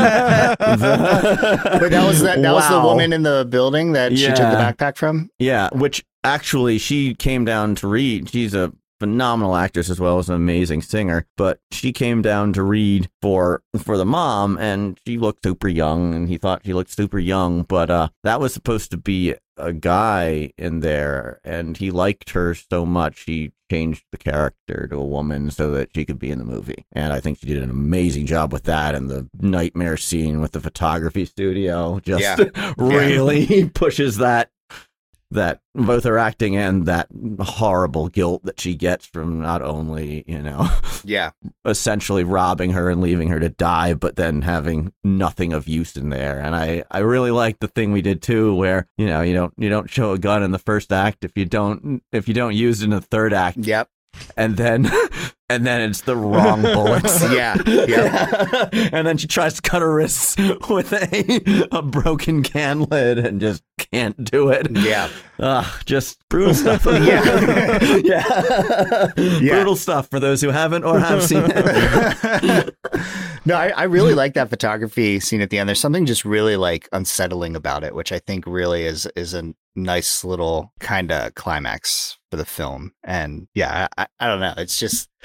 Speaker 5: but that was that, that wow. was the woman in the building that yeah. she took the backpack from.
Speaker 4: Yeah, which actually she came down to read. She's a phenomenal actress as well as an amazing singer, but she came down to read for for the mom, and she looked super young, and he thought she looked super young, but uh that was supposed to be a guy in there, and he liked her so much he changed the character to a woman so that she could be in the movie. And I think she did an amazing job with that, and the nightmare scene with the photography studio just yeah. really yeah. pushes that that both her acting and that horrible guilt that she gets from not only, you know,
Speaker 5: yeah,
Speaker 4: essentially robbing her and leaving her to die, but then having nothing of use in there. And I, I really like the thing we did too, where, you know, you don't, you don't show a gun in the first act if you don't, if you don't use it in the third act.
Speaker 5: Yep.
Speaker 4: And then, and then it's the wrong bullets.
Speaker 5: yeah, yeah.
Speaker 4: And then she tries to cut her wrists with a, a broken can lid and just can't do it.
Speaker 5: Yeah.
Speaker 4: Uh, just brutal stuff.
Speaker 5: yeah.
Speaker 4: yeah. yeah. Brutal stuff for those who haven't or have seen it.
Speaker 5: No, I, I really like that photography scene at the end. There's something just really like unsettling about it, which I think really is is a nice little kind of climax for the film. And yeah, I, I don't know. It's just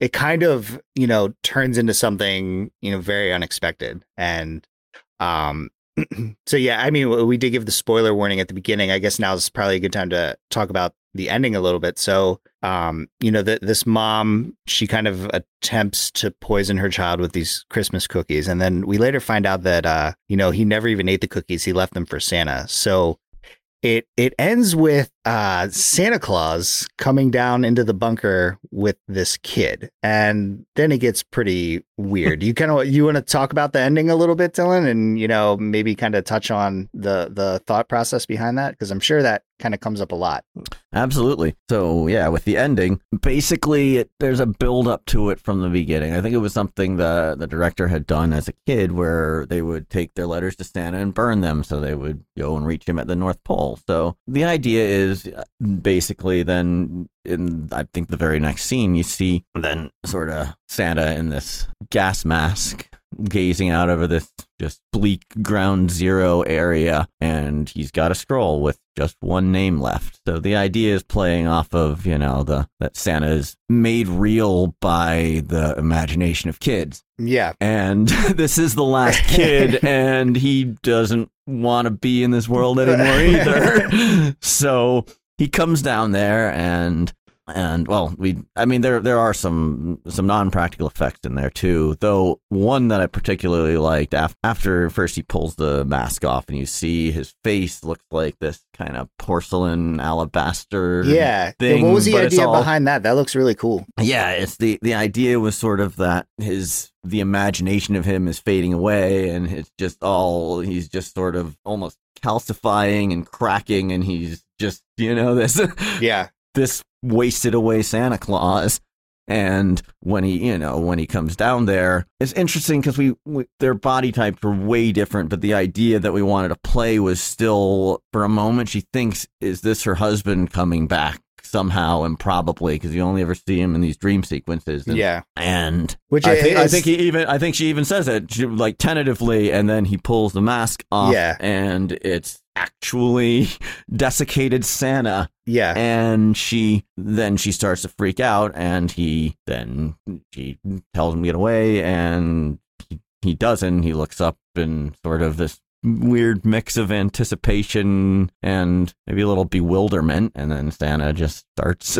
Speaker 5: it kind of, you know, turns into something, you know, very unexpected. And um, so, yeah, I mean, we did give the spoiler warning at the beginning. I guess now is probably a good time to talk about the ending a little bit. So, um, you know, that this mom, she kind of attempts to poison her child with these Christmas cookies. And then we later find out that, uh, you know, he never even ate the cookies. He left them for Santa. So it it ends with uh, Santa Claus coming down into the bunker with this kid. And then it gets pretty weird. You kind of you want to talk about the ending a little bit, Dylan, and, you know, maybe kind of touch on the the thought process behind that, because I'm sure that kind of comes up a lot.
Speaker 4: Absolutely. So yeah, with the ending, basically it, there's a build up to it from the beginning. I think it was something the the director had done as a kid, where they would take their letters to Santa and burn them, so they would go and reach him at the North Pole. So the idea is basically then in I think the very next scene, you see then sort of Santa in this gas mask gazing out over this just bleak ground zero area, and he's got a scroll with just one name left. So the idea is playing off of, you know, the that Santa is made real by the imagination of kids.
Speaker 5: Yeah.
Speaker 4: And this is the last kid, and he doesn't want to be in this world anymore either. So he comes down there and And well, we I mean there there are some some non-practical effects in there too, though one that I particularly liked af- after first he pulls the mask off and you see his face looks like this kind of porcelain alabaster
Speaker 5: yeah.
Speaker 4: thing.
Speaker 5: Yeah, what was the idea
Speaker 4: all,
Speaker 5: behind that? That looks really cool.
Speaker 4: Yeah, it's the the idea was sort of that his the imagination of him is fading away, and it's just all he's just sort of almost calcifying and cracking, and he's just, you know, this
Speaker 5: Yeah.
Speaker 4: this wasted away Santa Claus. And when he, you know, when he comes down there, it's interesting because we, we, their body types were way different, but the idea that we wanted to play was still, for a moment, she thinks, is this her husband coming back somehow, and probably because you only ever see him in these dream sequences. And,
Speaker 5: yeah.
Speaker 4: And
Speaker 5: Which
Speaker 4: I
Speaker 5: is,
Speaker 4: think, I think he even, I think she even says it, she, like tentatively, and then he pulls the mask off,
Speaker 5: yeah.
Speaker 4: and it's actually desiccated Santa.
Speaker 5: Yeah.
Speaker 4: And she then she starts to freak out, and he then she tells him to get away, and he, he doesn't. He looks up in sort of this weird mix of anticipation and maybe a little bewilderment, and then Santa just starts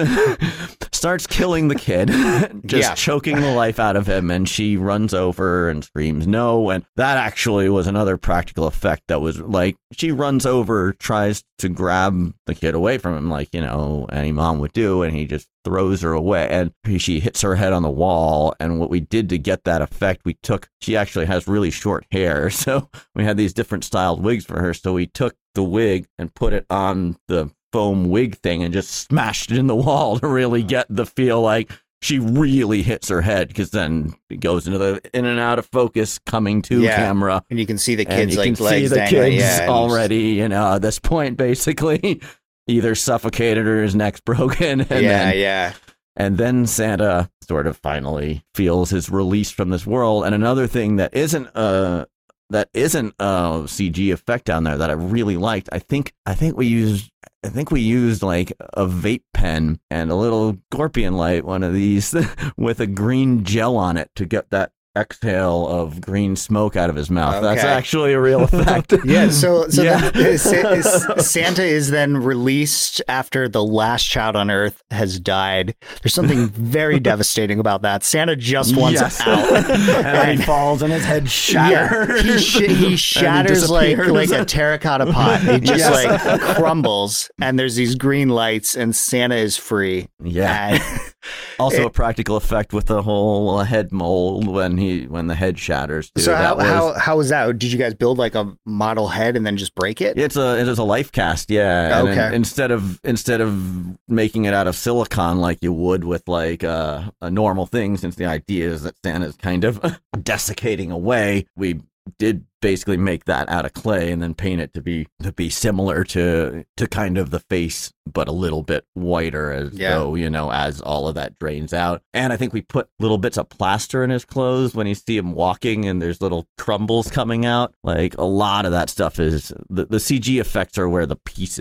Speaker 4: starts killing the kid, just
Speaker 5: yeah.
Speaker 4: choking the life out of him, and she runs over and screams no. And that actually was another practical effect that was like, she runs over, tries to grab the kid away from him like, you know, any mom would do, and he just throws her away, and she hits her head on the wall. And what we did to get that effect, we took, she actually has really short hair, so we had these different styled wigs for her, so we took the wig and put it on the foam wig thing and just smashed it in the wall to really get the feel like she really hits her head, because then it goes into the in and out of focus coming to
Speaker 5: yeah.
Speaker 4: camera,
Speaker 5: and you can see the
Speaker 4: and
Speaker 5: kids
Speaker 4: you
Speaker 5: like
Speaker 4: can
Speaker 5: legs
Speaker 4: see the
Speaker 5: dangling.
Speaker 4: kids
Speaker 5: yeah,
Speaker 4: already, you know, at this point basically either suffocated or his neck's broken. And
Speaker 5: yeah,
Speaker 4: then,
Speaker 5: yeah.
Speaker 4: And then Santa sort of finally feels his release from this world. And another thing that isn't uh that isn't a C G effect down there that I really liked, I think I think we used I think we used like a vape pen and a little scorpion light, one of these with a green gel on it to get that exhale of green smoke out of his mouth.
Speaker 5: Okay.
Speaker 4: That's actually a real effect.
Speaker 5: Yeah, so so
Speaker 4: Yeah.
Speaker 5: Then, is, is, Santa is then released after the last child on Earth has died. There's something very devastating about that. Santa just wants
Speaker 4: Yes.
Speaker 5: out,
Speaker 4: and then he falls and his head shatters.
Speaker 5: Yeah, he, sh- he shatters like like a terracotta pot. He just
Speaker 4: Yes.
Speaker 5: like crumbles, and there's these green lights, and Santa is free.
Speaker 4: Yeah.
Speaker 5: And-
Speaker 4: Also,
Speaker 5: It-
Speaker 4: a practical effect with the whole head mold when he when the head shatters. Too.
Speaker 5: so how,
Speaker 4: That was,
Speaker 5: how how was that? Did you guys build like a model head and then just break it?
Speaker 4: It's a it is a life cast, yeah. And
Speaker 5: Okay.
Speaker 4: then instead of instead of making it out of silicon like you would with like uh, a normal thing, since the idea is that Santa's kind of desiccating away, we did basically make that out of clay and then paint it to be to be similar to to kind of the face, but a little bit whiter, as
Speaker 5: Yeah.
Speaker 4: though, you know, as all of that drains out. And I think we put little bits of plaster in his clothes when you see him walking, and there's little crumbles coming out. Like a lot of that stuff is the, the C G effects are where the pieces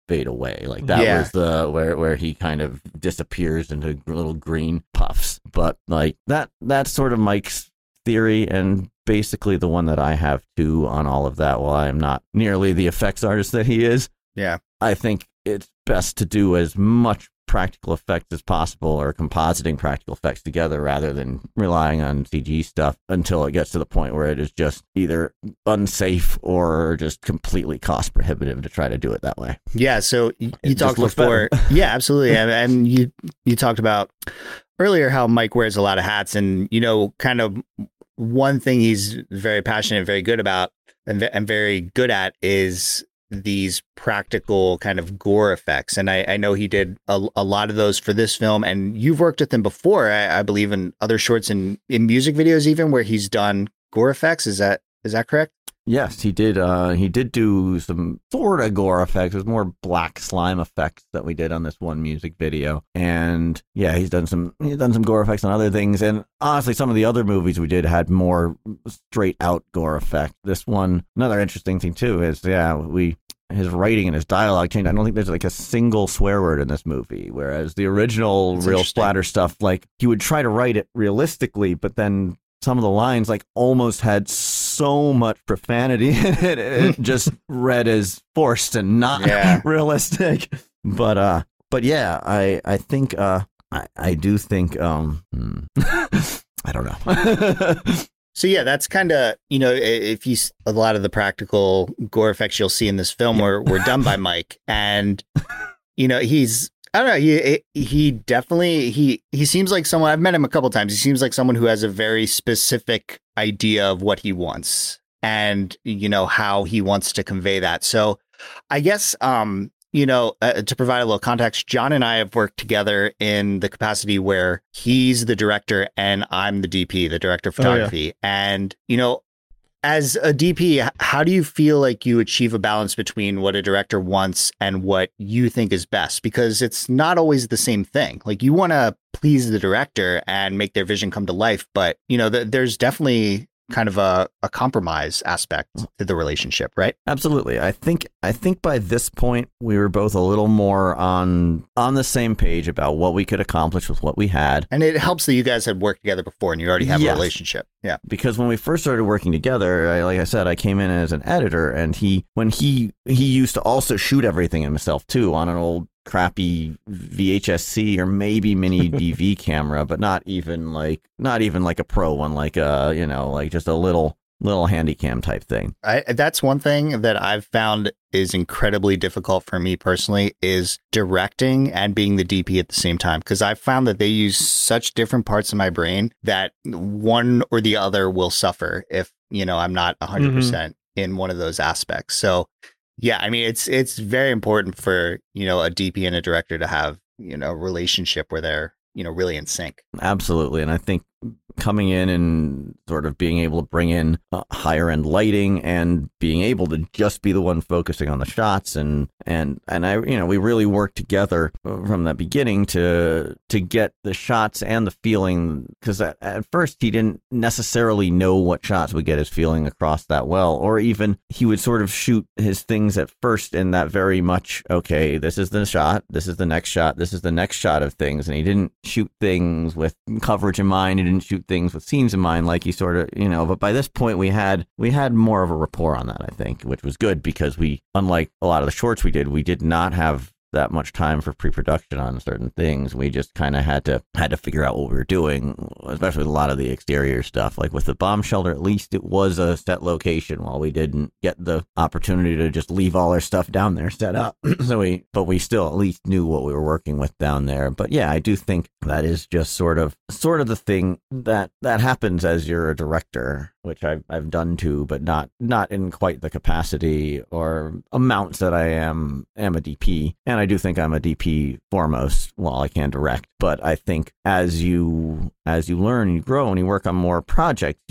Speaker 4: fade away. Like that
Speaker 5: Yeah.
Speaker 4: was the where where he kind of disappears into little green puffs. But like that that's sort of Mike's theory, and basically the one that I have too on all of that. While I am not nearly the effects artist that he is,
Speaker 5: Yeah.
Speaker 4: I think it's best to do as much practical effects as possible, or compositing practical effects together, rather than relying on C G stuff until it gets to the point where it is just either unsafe or just completely cost prohibitive to try to do it that way.
Speaker 5: Yeah, so you, you
Speaker 4: It just
Speaker 5: talked
Speaker 4: looks
Speaker 5: before.
Speaker 4: better.
Speaker 5: Yeah, absolutely. And, and you you talked about earlier how Mike wears a lot of hats, and you know, kind of one thing he's very passionate, very good about, and, ve- and very good at is these practical kind of gore effects. And I, I know he did a, a lot of those for this film, and you've worked with him before, I, I believe, in other shorts and in music videos, even where he's done gore effects. Is that is that correct?
Speaker 4: Yes, he did. Uh, he did do some sort of gore effects. It was more black slime effects that we did on this one music video. And yeah, he's done some he's done some gore effects on other things. And honestly, some of the other movies we did had more straight out gore effect. This one, another interesting thing too is yeah, we his writing and his dialogue changed. I don't think there's like a single swear word in this movie, whereas the original
Speaker 5: That's
Speaker 4: real
Speaker 5: interesting.
Speaker 4: splatter stuff, like he would try to write it realistically, but then some of the lines like almost had so much profanity in it, it just read as forced and not
Speaker 5: Yeah.
Speaker 4: realistic. But uh, but yeah, I I think uh, I I do think um, hmm. I don't know.
Speaker 5: So yeah, that's kind of, you know, i- if you s- a lot of the practical gore effects you'll see in this film were were done by Mike, and you know, he's I don't know, he he definitely he he seems like someone, I've met him a couple times. He seems like someone who has a very specific idea of what he wants, and you know how he wants to convey that. So I guess um you know, uh, to provide a little context, John and I have worked together in the capacity where he's the director and I'm the D P, the director of
Speaker 1: Oh, yeah.
Speaker 5: photography. And, you know, as a D P, h- how do you feel like you achieve a balance between what a director wants and what you think is best? Because it's not always the same thing. Like you want to please the director and make their vision come to life, but, you know, th- there's definitely kind of a, a compromise aspect to the relationship, right?
Speaker 4: Absolutely. I think I think by this point we were both a little more on on the same page about what we could accomplish with what we had.
Speaker 5: And it helps that you guys had worked together before and you already have
Speaker 4: Yes.
Speaker 5: a relationship. Yeah.
Speaker 4: Because when we first started working together, I, like I said, I came in as an editor, and he when he he used to also shoot everything himself too on an old crappy V H S C or maybe mini D V camera, but not even like not even like a pro one, like a you know like just a little little handy cam type thing.
Speaker 5: I, that's one thing that I've found is incredibly difficult for me personally is directing and being the D P at the same time. Because I've found that they use such different parts of my brain that one or the other will suffer if, you know, I'm not one hundred percent in one of those aspects. So, yeah, I mean, it's it's very important for, you know, a D P and a director to have, you know, a relationship where they're, you know, really in sync.
Speaker 4: Absolutely. And I think coming in and sort of being able to bring in uh, higher end lighting and being able to just be the one focusing on the shots and and and I you know we really worked together from the beginning to to get the shots and the feeling, because at, at first he didn't necessarily know what shots would get his feeling across that well, or even he would sort of shoot his things at first in that very much, okay, this is the shot, this is the next shot, this is the next shot of things, and he didn't shoot things with coverage in mind, he didn't shoot things with scenes in mind, like he sort of, you know, but by this point we had we had more of a rapport on that, I think, which was good, because we, unlike a lot of the shorts we did, we did not have that much time for pre-production on certain things. We just kind of had to had to figure out what we were doing, especially with a lot of the exterior stuff. Like with the bomb shelter, at least it was a set location, while we didn't get the opportunity to just leave all our stuff down there set up. so we, but we still at least knew what we were working with down there. But yeah, I do think that is just sort of sort of the thing that that happens as you're a director, which I've I've done too, but not not in quite the capacity or amounts that I am am a D P. And I do think I'm a D P foremost, while I can direct. But I think as you as you learn, you grow, and you work on more projects, you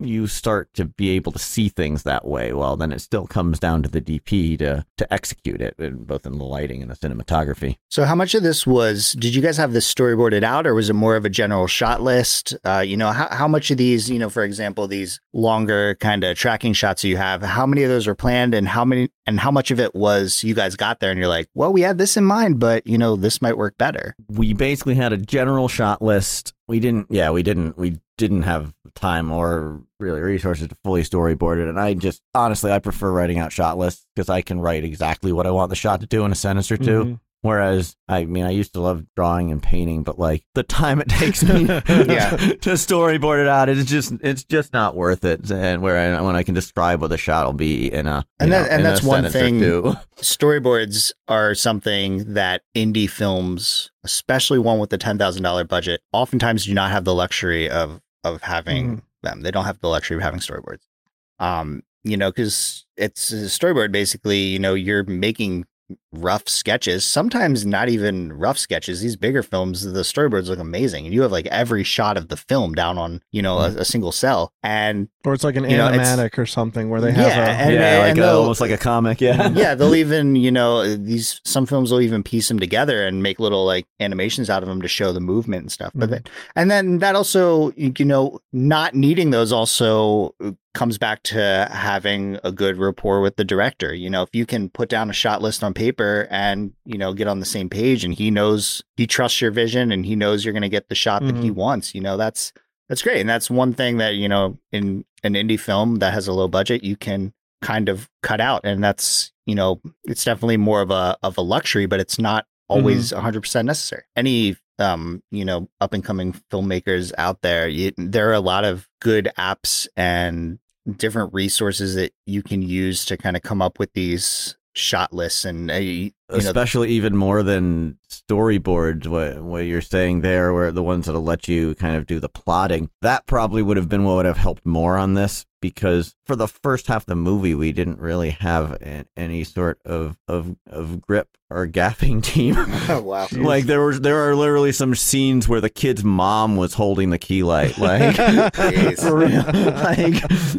Speaker 4: you start to be able to see things that way, well, then it still comes down to the D P to to execute it, both in the lighting and the cinematography.
Speaker 5: So how much of this was, did you guys have this storyboarded out, or was it more of a general shot list? Uh, you know, how, how much of these, you know, for example, these longer kind of tracking shots you have, how many of those are planned, and how many, and how much of it was you guys got there and you're like, well, we had this in mind, but, you know, this might work better?
Speaker 4: We basically had a general shot list. We didn't, yeah, we didn't, we didn't have time or really resources to fully storyboard it. And I just, honestly, I prefer writing out shot lists because I can write exactly what I want the shot to do in a sentence or two. Mm-hmm. Whereas, I mean, I used to love drawing and painting, but like the time it takes me yeah. to storyboard it out, it's just it's just not worth it. And where I, when I can describe what the shot will be in a
Speaker 5: and that,
Speaker 4: know,
Speaker 5: and that's one thing. Storyboards are something that indie films, especially one with the ten thousand dollar budget, oftentimes do not have the luxury of of having mm. them. They don't have the luxury of having storyboards. Um, you know, because it's a storyboard. Basically, you know, you're making rough sketches, sometimes not even rough sketches. These bigger films, the storyboards look amazing, and you have like every shot of the film down on, you know, a, a single cell, and
Speaker 1: or it's like an animatic or something where they have
Speaker 5: yeah,
Speaker 1: a
Speaker 5: and,
Speaker 4: yeah,
Speaker 5: and
Speaker 4: like a, almost like a comic, yeah,
Speaker 5: yeah. They'll even, you know, these some films will even piece them together and make little like animations out of them to show the movement and stuff. Mm-hmm. But then, and then that also, you know, not needing those also comes back to having a good rapport with the director. You know, if you can put down a shot list on paper and, you know, get on the same page, and he knows, he trusts your vision, and he knows you're going to get the shot mm-hmm. that he wants, you know, that's, that's great. And that's one thing that, you know, in an indie film that has a low budget, you can kind of cut out. And that's, you know, it's definitely more of a, of a luxury, but it's not always mm-hmm. one hundred percent necessary. Any um, you know, up and coming filmmakers out there, you, there are a lot of good apps and different resources that you can use to kind of come up with these shot lists, and uh, you
Speaker 4: especially
Speaker 5: know,
Speaker 4: even more than storyboards, what, what you're saying there, where the ones that'll let you kind of do the plotting, that probably would have been what would have helped more on this, because for the first half of the movie, we didn't really have an, any sort of, of of grip or gaffing team.
Speaker 5: Oh, wow.
Speaker 4: Like there was, there are literally some scenes where the kid's mom was holding the key light, like, for real. Like,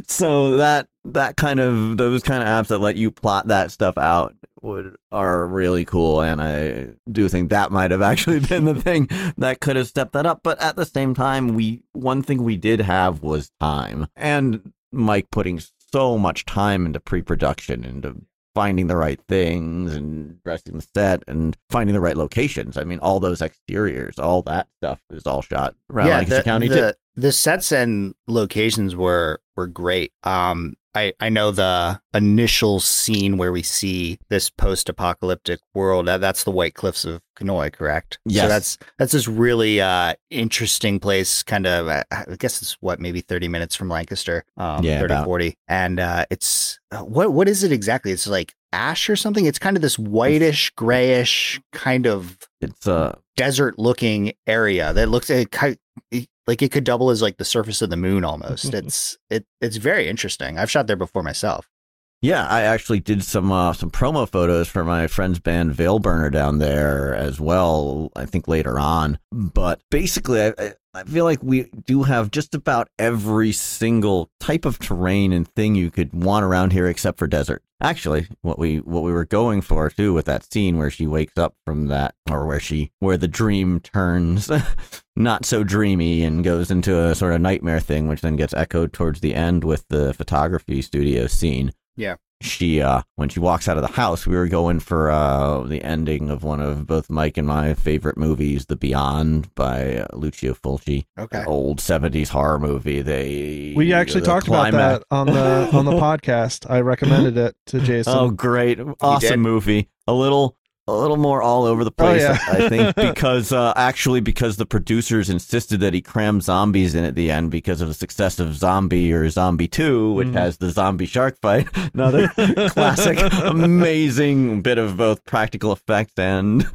Speaker 4: so that, that kind of, those kind of apps that let you plot that stuff out would are really cool, and I do think that might have actually been the thing that could have stepped that up. But at the same time, we one thing we did have was time, and Mike putting so much time into pre-production, into finding the right things and dressing the set and finding the right locations. I mean, all those exteriors, all that stuff is all shot around
Speaker 5: yeah,
Speaker 4: Lancaster
Speaker 5: the,
Speaker 4: County
Speaker 5: the,
Speaker 4: too.
Speaker 5: The sets and locations were were great. Um, I, I know the initial scene where we see this post-apocalyptic world, that, that's the White Cliffs of Kenoi, correct?
Speaker 4: Yes.
Speaker 5: So that's that's this really uh, interesting place, kind of, I guess it's what, maybe thirty minutes from Lancaster, um,
Speaker 4: yeah,
Speaker 5: thirty,
Speaker 4: about.
Speaker 5: forty. And uh, it's, what what is it exactly? It's like ash or something? It's kind of this whitish, grayish, kind of
Speaker 4: it's a
Speaker 5: desert-looking area that looks like like it could double as like the surface of the moon almost. It's it it's very interesting. I've shot there before myself.
Speaker 4: Yeah, I actually did some uh, some promo photos for my friend's band Veilburner down there as well, I think later on. But basically, I, I feel like we do have just about every single type of terrain and thing you could want around here except for desert. Actually, what we what we were going for too with that scene where she wakes up from that, or where she where the dream turns not so dreamy and goes into a sort of nightmare thing, which then gets echoed towards the end with the photography studio scene.
Speaker 5: Yeah.
Speaker 4: She, uh, when she walks out of the house, we were going for uh, the ending of one of both Mike and my favorite movies, The Beyond by uh, Lucio Fulci.
Speaker 5: Okay.
Speaker 4: An old seventies horror movie. They
Speaker 1: we actually talked climax. about that on the on the podcast. I recommended it to Jason.
Speaker 4: Oh, great! Awesome movie. A little. A little more all over the place, oh, yeah. I think, because uh, actually because the producers insisted that he cram zombies in at the end because of the success of Zombie or Zombie two, which mm. has the zombie shark fight. Another classic, amazing bit of both practical effects and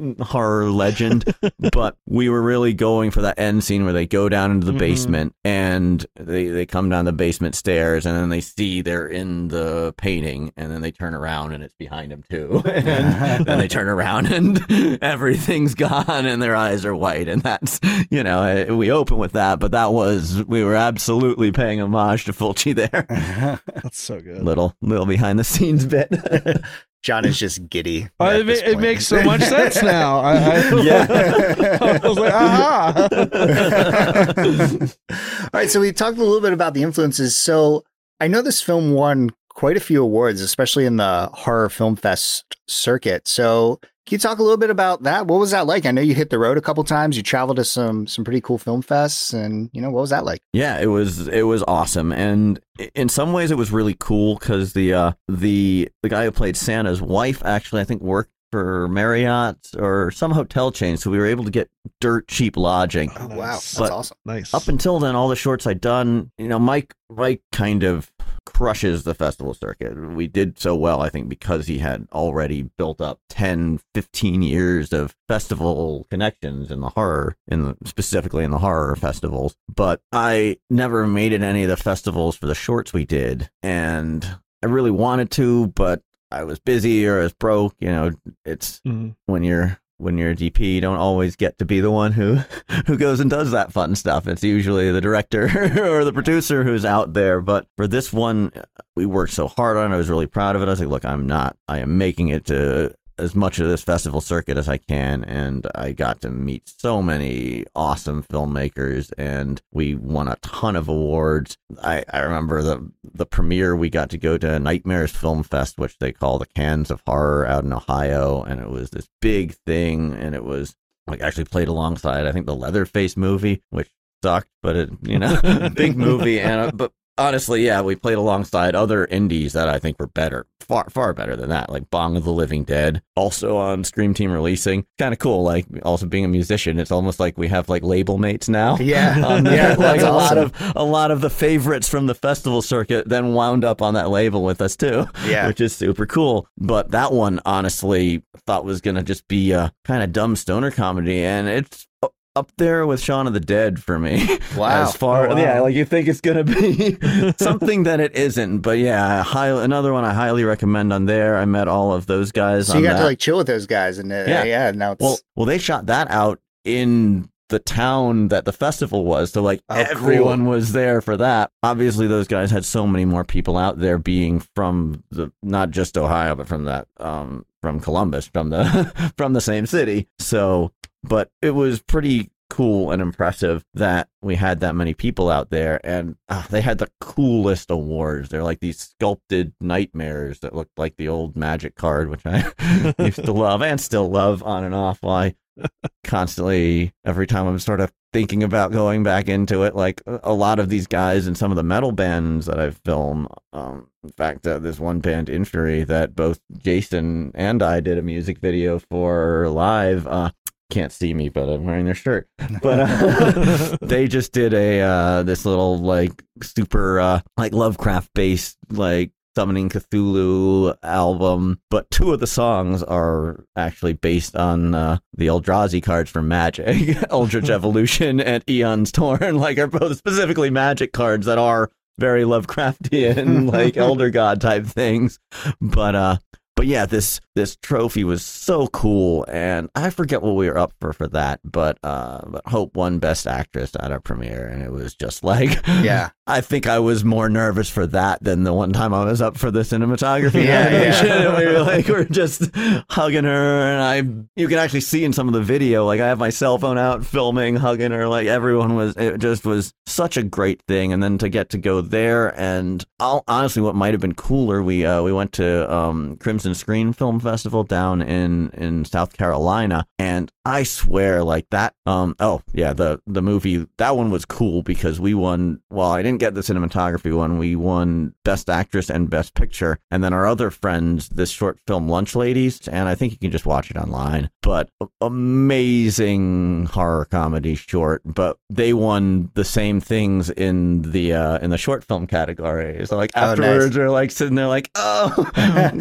Speaker 4: horror legend, but we were really going for that end scene where they go down into the
Speaker 1: Mhm.
Speaker 4: basement and they, they come down the basement stairs and then they see they're in the painting and then they turn around and it's behind them too. And then they turn around and everything's gone and their eyes are white. And that's, you know, we open with that, but that was, we were absolutely paying homage to Fulci there.
Speaker 1: That's so good.
Speaker 4: little, little behind the scenes bit.
Speaker 5: John is just giddy.
Speaker 1: Uh,
Speaker 5: at
Speaker 1: it,
Speaker 5: this
Speaker 1: ma- it
Speaker 5: point.
Speaker 1: makes so much sense now. I, I,
Speaker 5: Yeah.
Speaker 1: I was like, aha.
Speaker 5: All right, so we talked a little bit about the influences. So I know this film won quite a few awards, especially in the horror film fest circuit. So can you talk a little bit about that? What was that like? I know you hit the road a couple times. You traveled to some some pretty cool film fests, and you know, what was that like?
Speaker 4: Yeah, it was it was awesome, and in some ways it was really cool because the uh, the the guy who played Santa's wife actually I think worked for Marriott or some hotel chain, so we were able to get dirt cheap lodging.
Speaker 5: Oh,
Speaker 1: Nice.
Speaker 5: wow, that's
Speaker 4: But-
Speaker 5: awesome.
Speaker 1: Nice.
Speaker 4: Up until then, all the shorts I'd done, you know, Mike Mike kind of crushes the festival circuit. We did so well, I think, because he had already built up ten, fifteen years of festival connections in the horror, in the, specifically in the horror festivals. But I never made it any of the festivals for the shorts we did, and I really wanted to, but I was busy or I was broke. You know, it's
Speaker 1: Mhm.
Speaker 4: when you're when you're a D P, you don't always get to be the one who who goes and does that fun stuff. It's usually the director or the producer who's out there. But for this one, we worked so hard on it. I was really proud of it. I was like, look, I'm not. I am making it to as much of this festival circuit as I can, and I got to meet so many awesome filmmakers, and we won a ton of awards. I, I remember the the premiere, we got to go to Nightmares Film Fest, which they call the Cans of Horror, out in Ohio, and it was this big thing, and it was like actually played alongside, I think, the Leatherface movie, which sucked, but it, you know, big movie, and uh, but honestly, yeah, we played alongside other indies that I think were better, far, far better than that, like Bong of the Living Dead, also on Scream Team releasing. Kind of cool, like, also being a musician, it's almost like we have, like, label mates now.
Speaker 5: Yeah.
Speaker 4: Um,
Speaker 5: Yeah,
Speaker 4: like,
Speaker 5: that's
Speaker 4: a lot
Speaker 5: awesome.
Speaker 4: of a lot of the favorites from the festival circuit then wound up on that label with us, too,
Speaker 5: Yeah.
Speaker 4: which is super cool. But that one, honestly, thought was going to just be a kind of dumb stoner comedy, and it's up there with Shaun of the Dead for me.
Speaker 5: Wow.
Speaker 4: As far,
Speaker 1: Oh, wow.
Speaker 4: yeah, like you think it's gonna be something that it isn't, but yeah, high, another one I highly recommend on there. I met all of those guys.
Speaker 5: So
Speaker 4: on
Speaker 5: you got
Speaker 4: that.
Speaker 5: to like chill with those guys, and uh, yeah,
Speaker 4: Yeah.
Speaker 5: yeah. Now it's
Speaker 4: well, well, they shot that out in the town that the festival was, so like
Speaker 5: Oh,
Speaker 4: everyone was there for that. Obviously, those guys had so many more people out there, being from the not just Ohio, but from that um from Columbus, from the from the same city. So, but it was pretty cool and impressive that we had that many people out there, and uh, they had the coolest awards. They're like these sculpted nightmares that looked like the old Magic card, which I used to love and still love on and off. While I constantly, every time I'm sort of thinking about going back into it, like a lot of these guys and some of the metal bands that I've filmed. Um, in fact, uh, this one band, Injury, that both Jason and I did a music video for live. Uh, can't see me, but I'm wearing their shirt. But uh, they just did a uh, this little like super uh, like Lovecraft based like Summoning Cthulhu album, but two of the songs are actually based on uh, the Eldrazi cards from Magic, Eldritch Evolution and Eon's Torn, like are both specifically Magic cards that are very Lovecraftian, like Elder God type things. But uh, but yeah, this this trophy was so cool, and I forget what we were up for for that, but uh, but Hope won Best Actress at our premiere, and it was just like,
Speaker 5: yeah.
Speaker 4: I think I was more nervous for that than the one time I was up for the cinematography
Speaker 5: Yeah,
Speaker 4: nomination.
Speaker 5: yeah.
Speaker 4: And we were like, we're just hugging her, and I, you can actually see in some of the video, like I have my cell phone out filming, hugging her, like everyone was, it just was such a great thing. And then to get to go there, and I'll, honestly, what might have been cooler, we uh, we went to um, Crimson Screen Film Festival down in, in South Carolina, and I swear, like that, um, oh yeah, the, the movie, that one was cool because we won, well, I didn't get the cinematography one, we won Best Actress and Best Picture, and then our other friends, this short film Lunch Ladies, and I think you can just watch it online, but amazing horror comedy short, but they won the same things in the uh, in the short film category. So like
Speaker 5: Oh,
Speaker 4: afterwards,
Speaker 5: nice.
Speaker 4: they're like sitting there like, oh,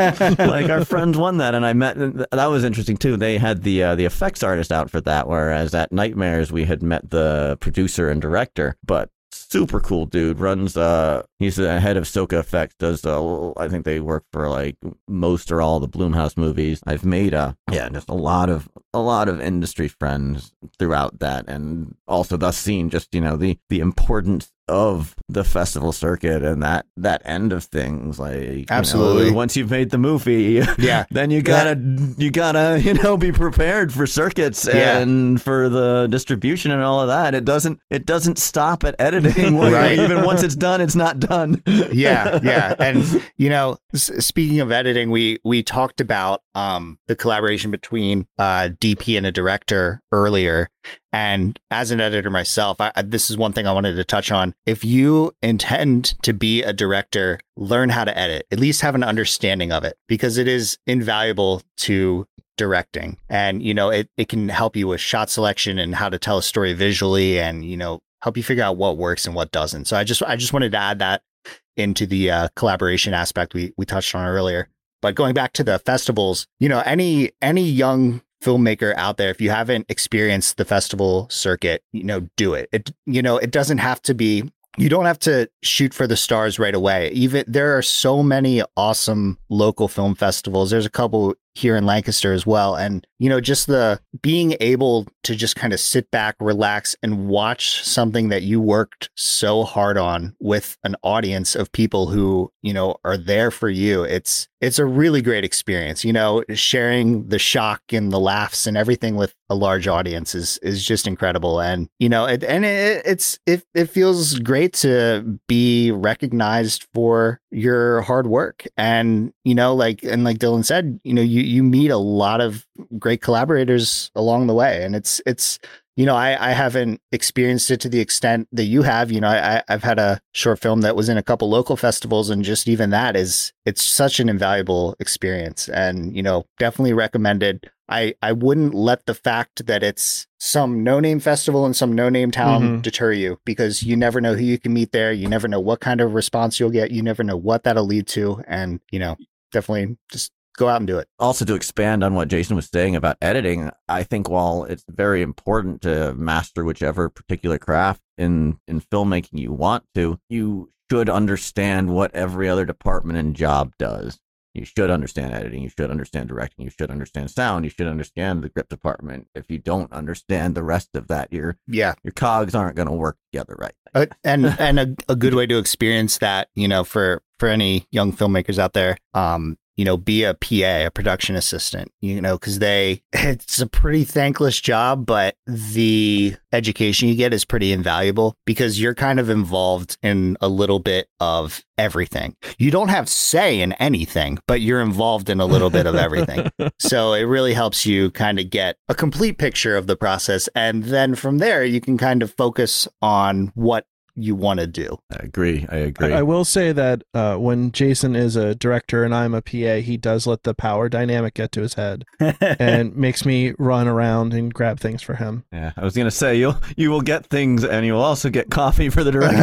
Speaker 4: like our friends won that, and I met. That was interesting too. They had the uh, the effects artist out for that, whereas at Nightmares we had met the producer and director. But super cool dude, runs. Uh, he's the head of Soka Effects. Does uh, I think they work for like most or all the Blumhouse movies. I've made uh yeah, just a lot of a lot of industry friends throughout that, and also thus seen just you know the the importance of the festival circuit and that that end of things. Like
Speaker 5: absolutely,
Speaker 4: you know, once you've made the movie,
Speaker 5: yeah,
Speaker 4: then you gotta yeah. you gotta you know be prepared for circuits yeah. and for the distribution and all of that. It doesn't it doesn't stop at editing.
Speaker 5: Right.
Speaker 4: Even once it's done, it's not done.
Speaker 5: yeah, yeah, and you know, s- speaking of editing, we we talked about um the collaboration between uh D P and a director earlier. And as an editor myself, I, this is one thing I wanted to touch on. If you intend to be a director, learn how to edit, at least have an understanding of it, because it is invaluable to directing. And, you know, it, it can help you with shot selection and how to tell a story visually and, you know, help you figure out what works and what doesn't. So I just I just wanted to add that into the uh, collaboration aspect we, we touched on earlier. But going back to the festivals, you know, any any young filmmaker out there, if you haven't experienced the festival circuit, you know, do it. It, you know, it doesn't have to be, you don't have to shoot for the stars right away. Even there are so many awesome local film festivals. There's a couple here in Lancaster as well. And, you know, just the being able to just kind of sit back, relax and watch something that you worked so hard on with an audience of people who, you know, are there for you. It's, it's a really great experience, you know, sharing the shock and the laughs and everything with a large audience is, is just incredible. And, you know, it, and it, it's, it, it feels great to be recognized for your hard work. And, you know, like, and like Dylan said, you know, you, you meet a lot of great collaborators along the way. And it's, it's, you know, I, I haven't experienced it to the extent that you have. You know, I, I've had a short film that was in a couple local festivals, and just even that is, it's such an invaluable experience, and, you know, definitely recommended. I, I wouldn't let the fact that it's some no-name festival in some no-name town mm-hmm. deter you, because you never know who you can meet there. You never know what kind of response you'll get. You never know what that'll lead to. And, you know, definitely just go out and do it.
Speaker 4: Also, to expand on what Jason was saying about editing, I think while it's very important to master whichever particular craft in, in filmmaking you want to, you should understand what every other department and job does. You should understand editing. You should understand directing. You should understand sound. You should understand the grip department. If you don't understand the rest of that, your
Speaker 5: yeah, your
Speaker 4: cogs aren't going to work together right.
Speaker 5: Uh, and and a, a good way to experience that, you know, for for any young filmmakers out there, um, you know, be a P A, a production assistant, you know, because they, it's a pretty thankless job, but the education you get is pretty invaluable because you're kind of involved in a little bit of everything. You don't have say in anything, but you're involved in a little bit of everything. So it really helps you kind of get a complete picture of the process. And then from there, you can kind of focus on what you want to do.
Speaker 4: I agree. I agree.
Speaker 1: I, I will say that uh, when Jason is a director and I'm a P A, he does let the power dynamic get to his head and makes me run around and grab things for him.
Speaker 4: Yeah, I was going to say, you'll, you will get things and you will also get coffee for the director.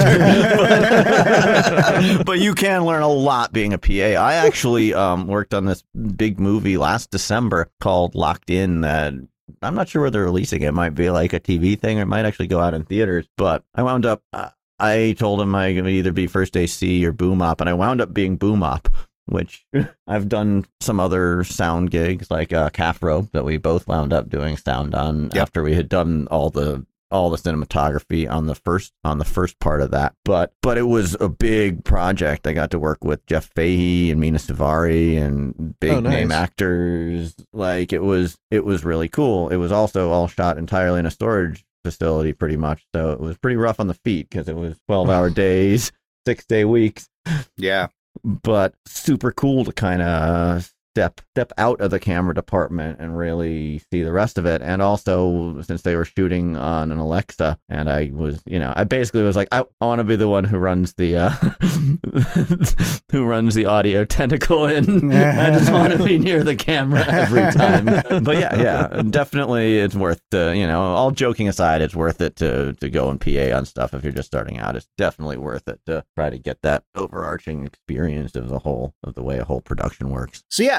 Speaker 4: but, but you can learn a lot being a P A. I actually um, worked on this big movie last December called Locked In that I'm not sure where they're releasing it. It might be like a T V thing or it might actually go out in theaters. But I wound up, uh, I told him I could either be first A C or boom op, and I wound up being boom op, which I've done some other sound gigs like uh, Calf Rope that we both wound up doing sound on yep. after we had done all the all the cinematography on the first on the first part of that. But but it was a big project. I got to work with Jeff Fahey and Mina Savari and big oh, nice. name actors. Like it was it was really cool. It was also all shot entirely in a storage facility pretty much. So it was pretty rough on the feet because it was twelve hour days, six day weeks.
Speaker 5: Yeah.
Speaker 4: But super cool to kind of step step out of the camera department and really see the rest of it. And also, since they were shooting on an Alexa, and I was, you know, I basically was like, I, I want to be the one who runs the uh, who runs the audio tentacle, and I just want to be near the camera every time. But yeah, yeah, definitely, it's worth to, you know, all joking aside, it's worth it to to go and P A on stuff if you're just starting out. It's definitely worth it to try to get that overarching experience of the whole of the way a whole production works.
Speaker 5: So yeah.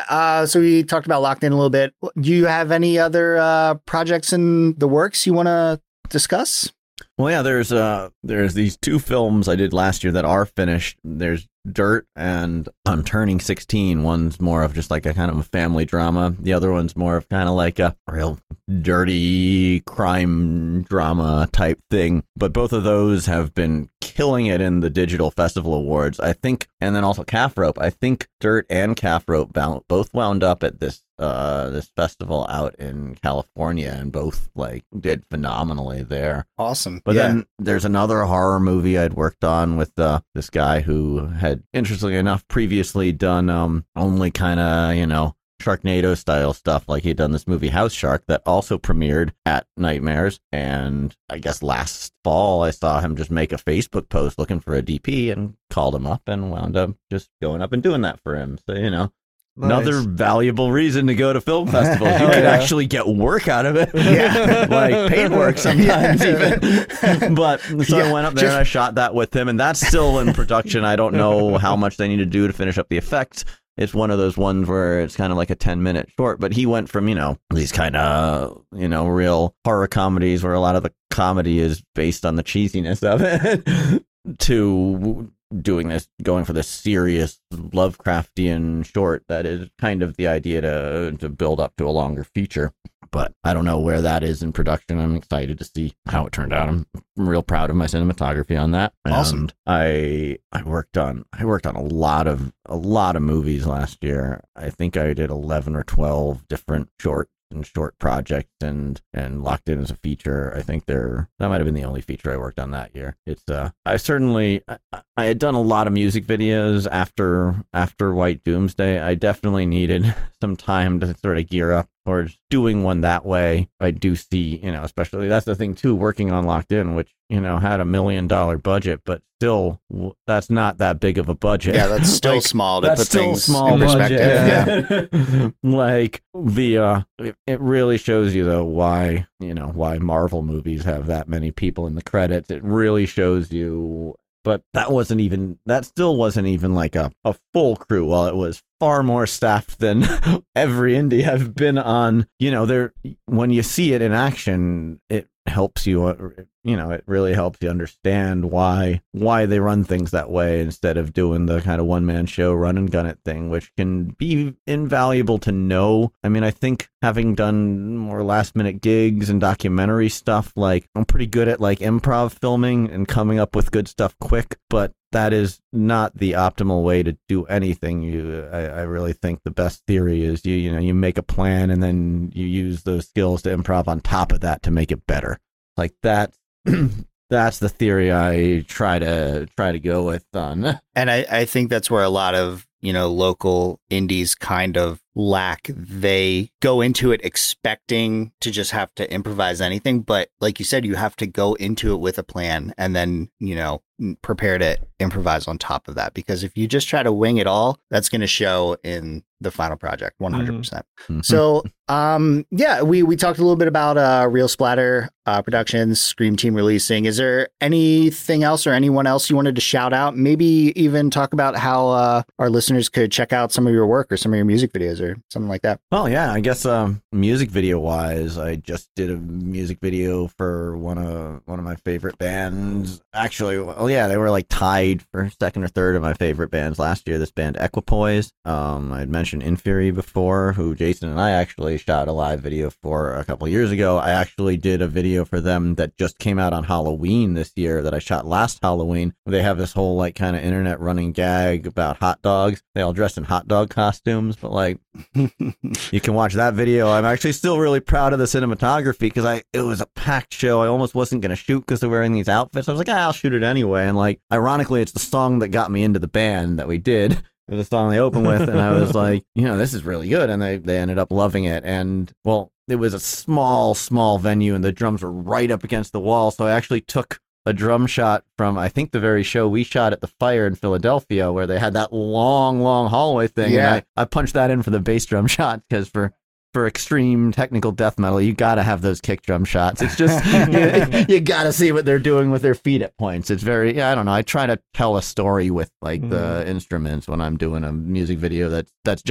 Speaker 5: Uh, so we talked about Locked In a little bit. Do you have any other uh, projects in the works you want to discuss?
Speaker 4: Well, yeah, there's uh, there's these two films I did last year that are finished. There's Dirt and I'm Turning sixteen. One's more of just like a kind of a family drama. The other one's more of kind of like a real dirty crime drama type thing. But both of those have been killing it in the Digital Festival Awards, I think. And then also Calf Rope. I think Dirt and Calf Rope both wound up at this uh this festival out in California, and both like did phenomenally there.
Speaker 5: Awesome.
Speaker 4: But
Speaker 5: yeah.
Speaker 4: then there's another horror movie I'd worked on with uh this guy who had, interestingly enough, previously done um only kind of, you know, Sharknado style stuff. Like he'd done this movie House Shark that also premiered at Nightmares, and I guess last fall I saw him just make a Facebook post looking for a D P and called him up and wound up just going up and doing that for him. So, you know, nice. Another valuable reason to go to film festivals. You could
Speaker 1: yeah.
Speaker 4: actually get work out of it.
Speaker 5: Yeah.
Speaker 4: Like paid work sometimes even. But so yeah, I went up there just... and I shot that with him, and that's still in production. I don't know how much they need to do to finish up the effects. It's one of those ones where it's kind of like a ten minute short, but he went from, you know, these kind of, you know, real horror comedies where a lot of the comedy is based on the cheesiness of it to doing this, going for this serious Lovecraftian short that is kind of the idea to to build up to a longer feature. But I don't know where that is in production. I'm excited to see how it turned out. I'm real proud of my cinematography on that.
Speaker 5: Awesome.
Speaker 4: And I I worked on I worked on a lot of a lot of movies last year. I think I did eleven or twelve different short and short projects, and and Locked In as a feature. I think they're that might have been the only feature I worked on that year. It's uh I certainly I, I had done a lot of music videos after after White Doomsday. I definitely needed some time to sort of gear up towards doing one that way. I do see, you know, especially that's the thing too, working on Locked In, which, you know, had a million dollar budget, but still that's not that big of a budget.
Speaker 5: Yeah, that's still
Speaker 4: like,
Speaker 5: small to
Speaker 4: that's
Speaker 5: put
Speaker 4: still
Speaker 5: things
Speaker 4: small
Speaker 5: in
Speaker 4: budget.
Speaker 5: perspective.
Speaker 4: Yeah. Like the uh it, it really shows you though why, you know, why Marvel movies have that many people in the credits. It really shows you. But that wasn't even, that still wasn't even like a, a full crew. While it was far more staffed than every indie I've been on. You know, there, when you see it in action, it helps you, you know, it really helps you understand why, why they run things that way instead of doing the kind of one man show run and gun it thing, which can be invaluable to know. I mean, I think having done more last minute gigs and documentary stuff, like I'm pretty good at like improv filming and coming up with good stuff quick, but that is not the optimal way to do anything. You, I, I really think the best theory is you, you know, you make a plan and then you use those skills to improv on top of that to make it better. Like that. That's the theory I try to try to go with on.
Speaker 5: And I, I think that's where a lot of, you know, local indies kind of lack. They go into it expecting to just have to improvise anything. But like you said, you have to go into it with a plan and then, you know, prepare to improvise on top of that. Because if you just try to wing it all, that's going to show in the final project one hundred percent. Mm-hmm. So, um, yeah, we, we talked a little bit about uh, Real Splatter uh, Productions, Scream Team releasing. Is there anything else or anyone else you wanted to shout out? Maybe even talk about how uh, our listeners could check out some of your work or some of your music videos or something like that.
Speaker 4: Well, yeah, I guess um, music video wise, I just did a music video for one of one of my favorite bands. Actually, well, yeah, they were like tied for second or third of my favorite bands last year. This band Equipoise. Um, I had mentioned Inferi before, who Jason and I actually shot a live video for a couple of years ago. I actually did a video for them that just came out on Halloween this year that I shot last Halloween. They have this whole like kind of internet running gag about hot dogs. They all dress in hot dog costumes, but like you can watch that video. I'm actually still really proud of the cinematography because I it was a packed show. I almost wasn't going to shoot because they're wearing these outfits. I was like, ah, I'll shoot it anyway. And like, ironically, it's the song that got me into the band that we did. It was a song they opened with, and I was like, you know, this is really good. And they, they ended up loving it. And, well, it was a small, small venue, and the drums were right up against the wall. So I actually took a drum shot from, I think, the very show we shot at the Fire in Philadelphia, where they had that long, long hallway thing.
Speaker 5: Yeah.
Speaker 4: And I, I punched that in for the bass drum shot, because for... for extreme technical death metal, you gotta have those kick drum shots. It's just you, you gotta see what they're doing with their feet at points. It's very, yeah, I don't know. I try to tell a story with like mm. the instruments when I'm doing a music video that's that's just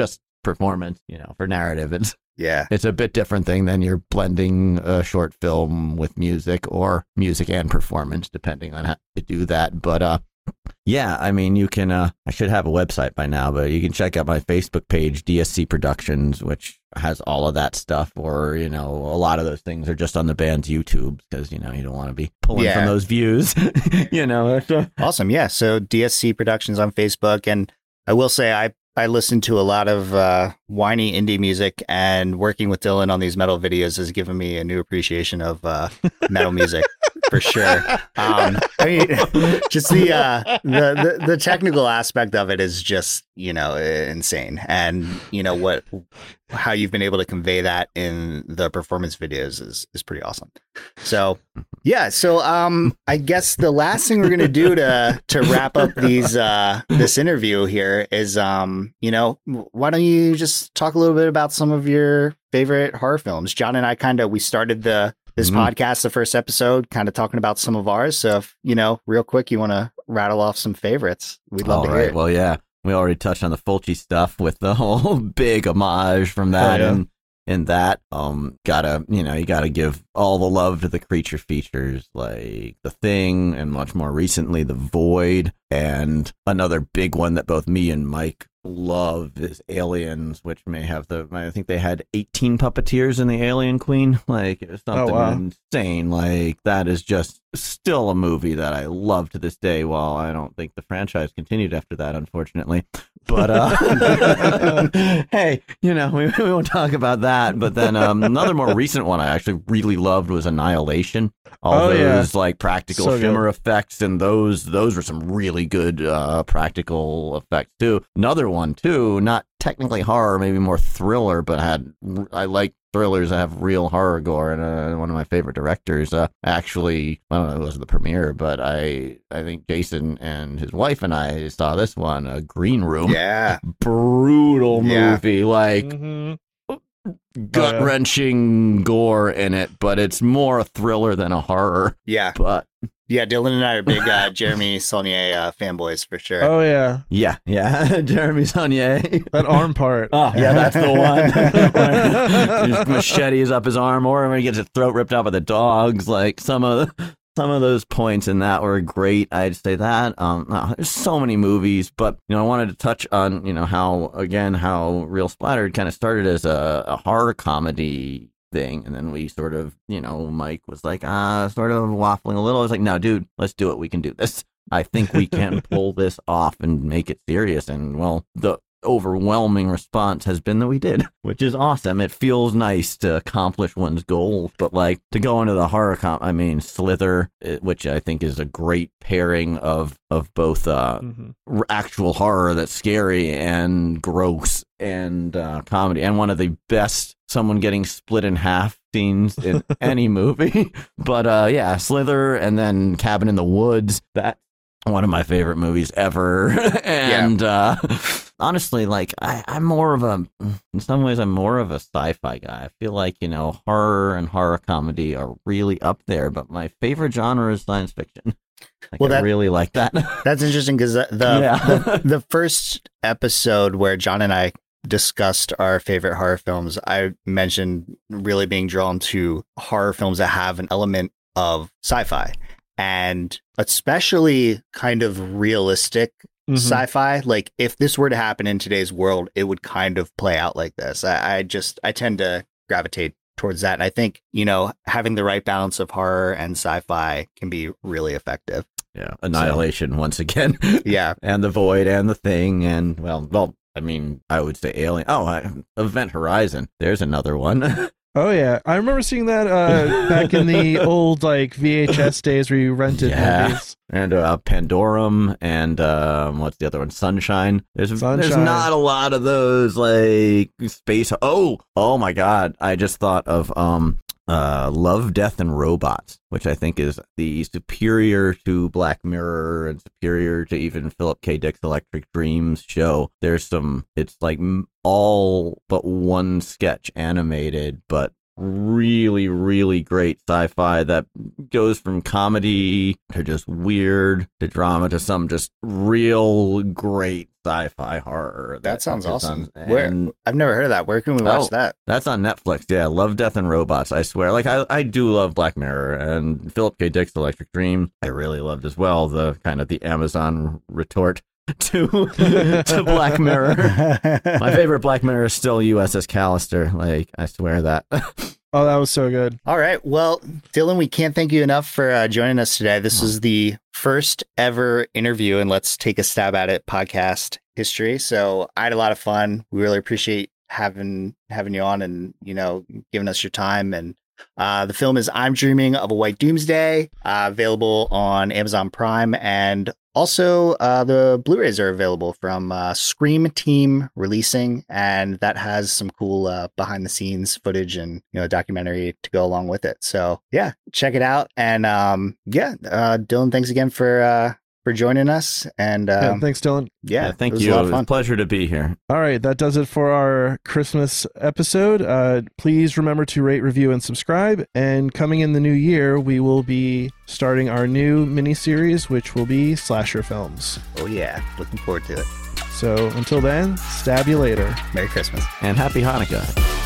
Speaker 4: performance. You know, for narrative, it's
Speaker 5: Yeah.
Speaker 4: it's a bit different thing than you're blending a short film with music or music and performance, depending on how to do that. But uh, yeah, I mean, you can. Uh, I should have a website by now, but you can check out my Facebook page, D S C Productions, which has all of that stuff. Or you know, a lot of those things are just on the band's YouTube because you know you don't want to be pulling
Speaker 5: Yeah.
Speaker 4: from those views. you know. So.
Speaker 5: Awesome. Yeah. So D S C Productions on Facebook. And I will say, I, I listen to a lot of uh, whiny indie music, and working with Dylan on these metal videos has given me a new appreciation of uh, metal music. For sure. Um, I mean, just the, uh, the the the technical aspect of it is just, you know, insane, and you know what, how you've been able to convey that in the performance videos is is pretty awesome. So, yeah. So, um, I guess the last thing we're gonna do to to wrap up these uh this interview here is, um, you know, why don't you just talk a little bit about some of your favorite horror films? John and I kind of we started the. This
Speaker 4: Mhm.
Speaker 5: podcast, the first episode, kind of talking about some of ours. So, if, you know, real quick, you want to rattle off some favorites, we'd love
Speaker 4: All
Speaker 5: to
Speaker 4: right.
Speaker 5: hear it.
Speaker 4: Well, yeah, we already touched on the Fulci stuff with the whole big homage from that,
Speaker 1: Oh, yeah.
Speaker 4: and in that, um, gotta you know you gotta give all the love to the creature features like The Thing, and much more recently The Void, and another big one that both me and Mike love is Aliens, which may have the I think they had eighteen puppeteers in the Alien Queen. Like it was something
Speaker 1: wow.
Speaker 4: insane. Like that is just still a movie that I love to this day. While I don't think the franchise continued after that, unfortunately. But uh, hey, you know we, we won't talk about that. But then um, another more recent one I actually really loved was Annihilation. All
Speaker 1: Oh,
Speaker 4: those
Speaker 1: yeah.
Speaker 4: like practical
Speaker 1: So good.
Speaker 4: shimmer effects, and those those were some really good uh, practical effects too. Another one too, not technically horror, maybe more thriller, but had I like thrillers that have real horror gore. And uh, one of my favorite directors, uh, actually, I don't know if it was the premiere, but I I think Jason and his wife and I saw this one, uh, Green Room.
Speaker 5: Yeah.
Speaker 4: Brutal
Speaker 5: Yeah.
Speaker 4: movie, like
Speaker 1: Mhm.
Speaker 4: gut wrenching gore in it, but it's more a thriller than a horror.
Speaker 5: Yeah.
Speaker 4: But
Speaker 5: Yeah. Dylan and I are big uh, Jeremy Saulnier uh, fanboys for sure.
Speaker 1: Oh yeah,
Speaker 4: yeah, yeah, Jeremy Saulnier.
Speaker 1: that arm part.
Speaker 4: Oh, yeah, that's the one. His machete is up his arm, or when he gets his throat ripped out by the dogs. Like some of the, some of those points in that were great. I'd say that. Um, no, there's so many movies, but you know, I wanted to touch on you know how again how Real Splattered kind of started as a, a horror comedy thing, and then we sort of you know Mike was like ah sort of waffling a little. I was like, no, dude, let's do it. We can do this. I think we can pull this off and make it serious. And well, the overwhelming response has been that we did, which is awesome. It feels nice to accomplish one's goals, but like to go into the horror comp, I mean, Slither, eh, which I think is a great pairing of of both uh,
Speaker 1: Mhm.
Speaker 4: r- actual horror that's scary and gross and uh, comedy, and one of the best someone getting split in half scenes in any movie. But uh, yeah, Slither, and then Cabin in the Woods. That one of my favorite movies ever. and uh, honestly, like I, I'm more of a, in some ways, I'm more of a sci-fi guy. I feel like you know horror and horror comedy are really up there, but my favorite genre is science fiction. Like,
Speaker 5: Well,
Speaker 4: I
Speaker 5: that-
Speaker 4: really like that.
Speaker 5: That's interesting because the the,
Speaker 4: Yeah.
Speaker 5: the the first episode where John and I discussed our favorite horror films, I mentioned really being drawn to horror films that have an element of sci-fi, and especially kind of realistic
Speaker 1: Mhm.
Speaker 5: sci-fi. Like if this were to happen in today's world, it would kind of play out like this. I, I just I tend to gravitate towards that. And I think, you know, having the right balance of horror and sci-fi can be really effective.
Speaker 4: Yeah, Annihilation once again.
Speaker 5: Yeah.
Speaker 4: And The Void and The Thing, and well, well, I mean, I would say Alien. Oh, I, Event Horizon. There's another one.
Speaker 1: Oh yeah, I remember seeing that uh, back in the old like V H S days where you rented
Speaker 4: Yeah.
Speaker 1: movies.
Speaker 4: And uh, Pandorum, and um, what's the other one? Sunshine. There's there's
Speaker 1: Sunshine.
Speaker 4: not a lot of those like space. Oh, oh my God! I just thought of um, uh, Love, Death, and Robots, which I think is the superior to Black Mirror and superior to even Philip K. Dick's Electric Dreams show. There's some. It's like m- all but one sketch animated, but really, really great sci-fi that goes from comedy to just weird to drama to some just real great sci-fi horror.
Speaker 5: That sounds
Speaker 4: is
Speaker 5: awesome.
Speaker 4: on-
Speaker 5: Where
Speaker 4: and
Speaker 5: I've never heard of that. Where can we watch
Speaker 4: Oh.
Speaker 5: that?
Speaker 4: That's on Netflix. Yeah, Love, Death, and Robots. I swear. Like, I, I do love Black Mirror, and Philip K. Dick's Electric Dream I really loved as well. The kind of the Amazon retort to to Black Mirror. My favorite Black Mirror is still U S S Callister. Like, I swear that.
Speaker 1: Oh, that was so good.
Speaker 5: All right. Well, Dylan, we can't thank you enough for uh, joining us today. This is the first ever interview in Let's Take a Stab at It podcast history. So I had a lot of fun. We really appreciate having having you on and, you know, giving us your time. And uh, the film is I'm Dreaming of a White Doomsday, uh, available on Amazon Prime. And also, uh, the Blu-rays are available from uh, Scream Team Releasing, and that has some cool uh, behind-the-scenes footage and, you know, documentary to go along with it. So, yeah, check it out. And um, yeah, uh, Dylan, thanks again for uh, for joining us. And
Speaker 1: Yeah,
Speaker 5: um,
Speaker 1: thanks, Dylan.
Speaker 5: yeah,
Speaker 4: thank
Speaker 5: it was
Speaker 4: you.
Speaker 5: a lot
Speaker 4: It
Speaker 5: of
Speaker 4: was a
Speaker 5: fun.
Speaker 4: pleasure to be here.
Speaker 1: All right, that does it for our Christmas episode. Uh, please remember to rate, review, and subscribe. And coming in the new year, we will be starting our new mini-series, which will be slasher films.
Speaker 5: Oh, yeah, looking forward to it.
Speaker 1: So until then, stab you later.
Speaker 5: Merry Christmas.
Speaker 4: And happy Hanukkah.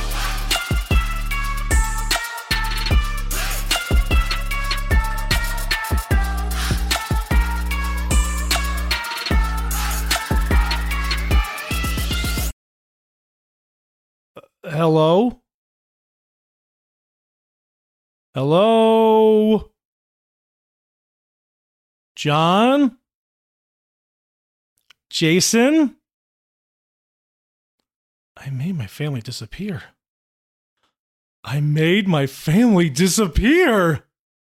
Speaker 3: Hello? Hello? John? Jason? I made my family disappear. I made my family disappear.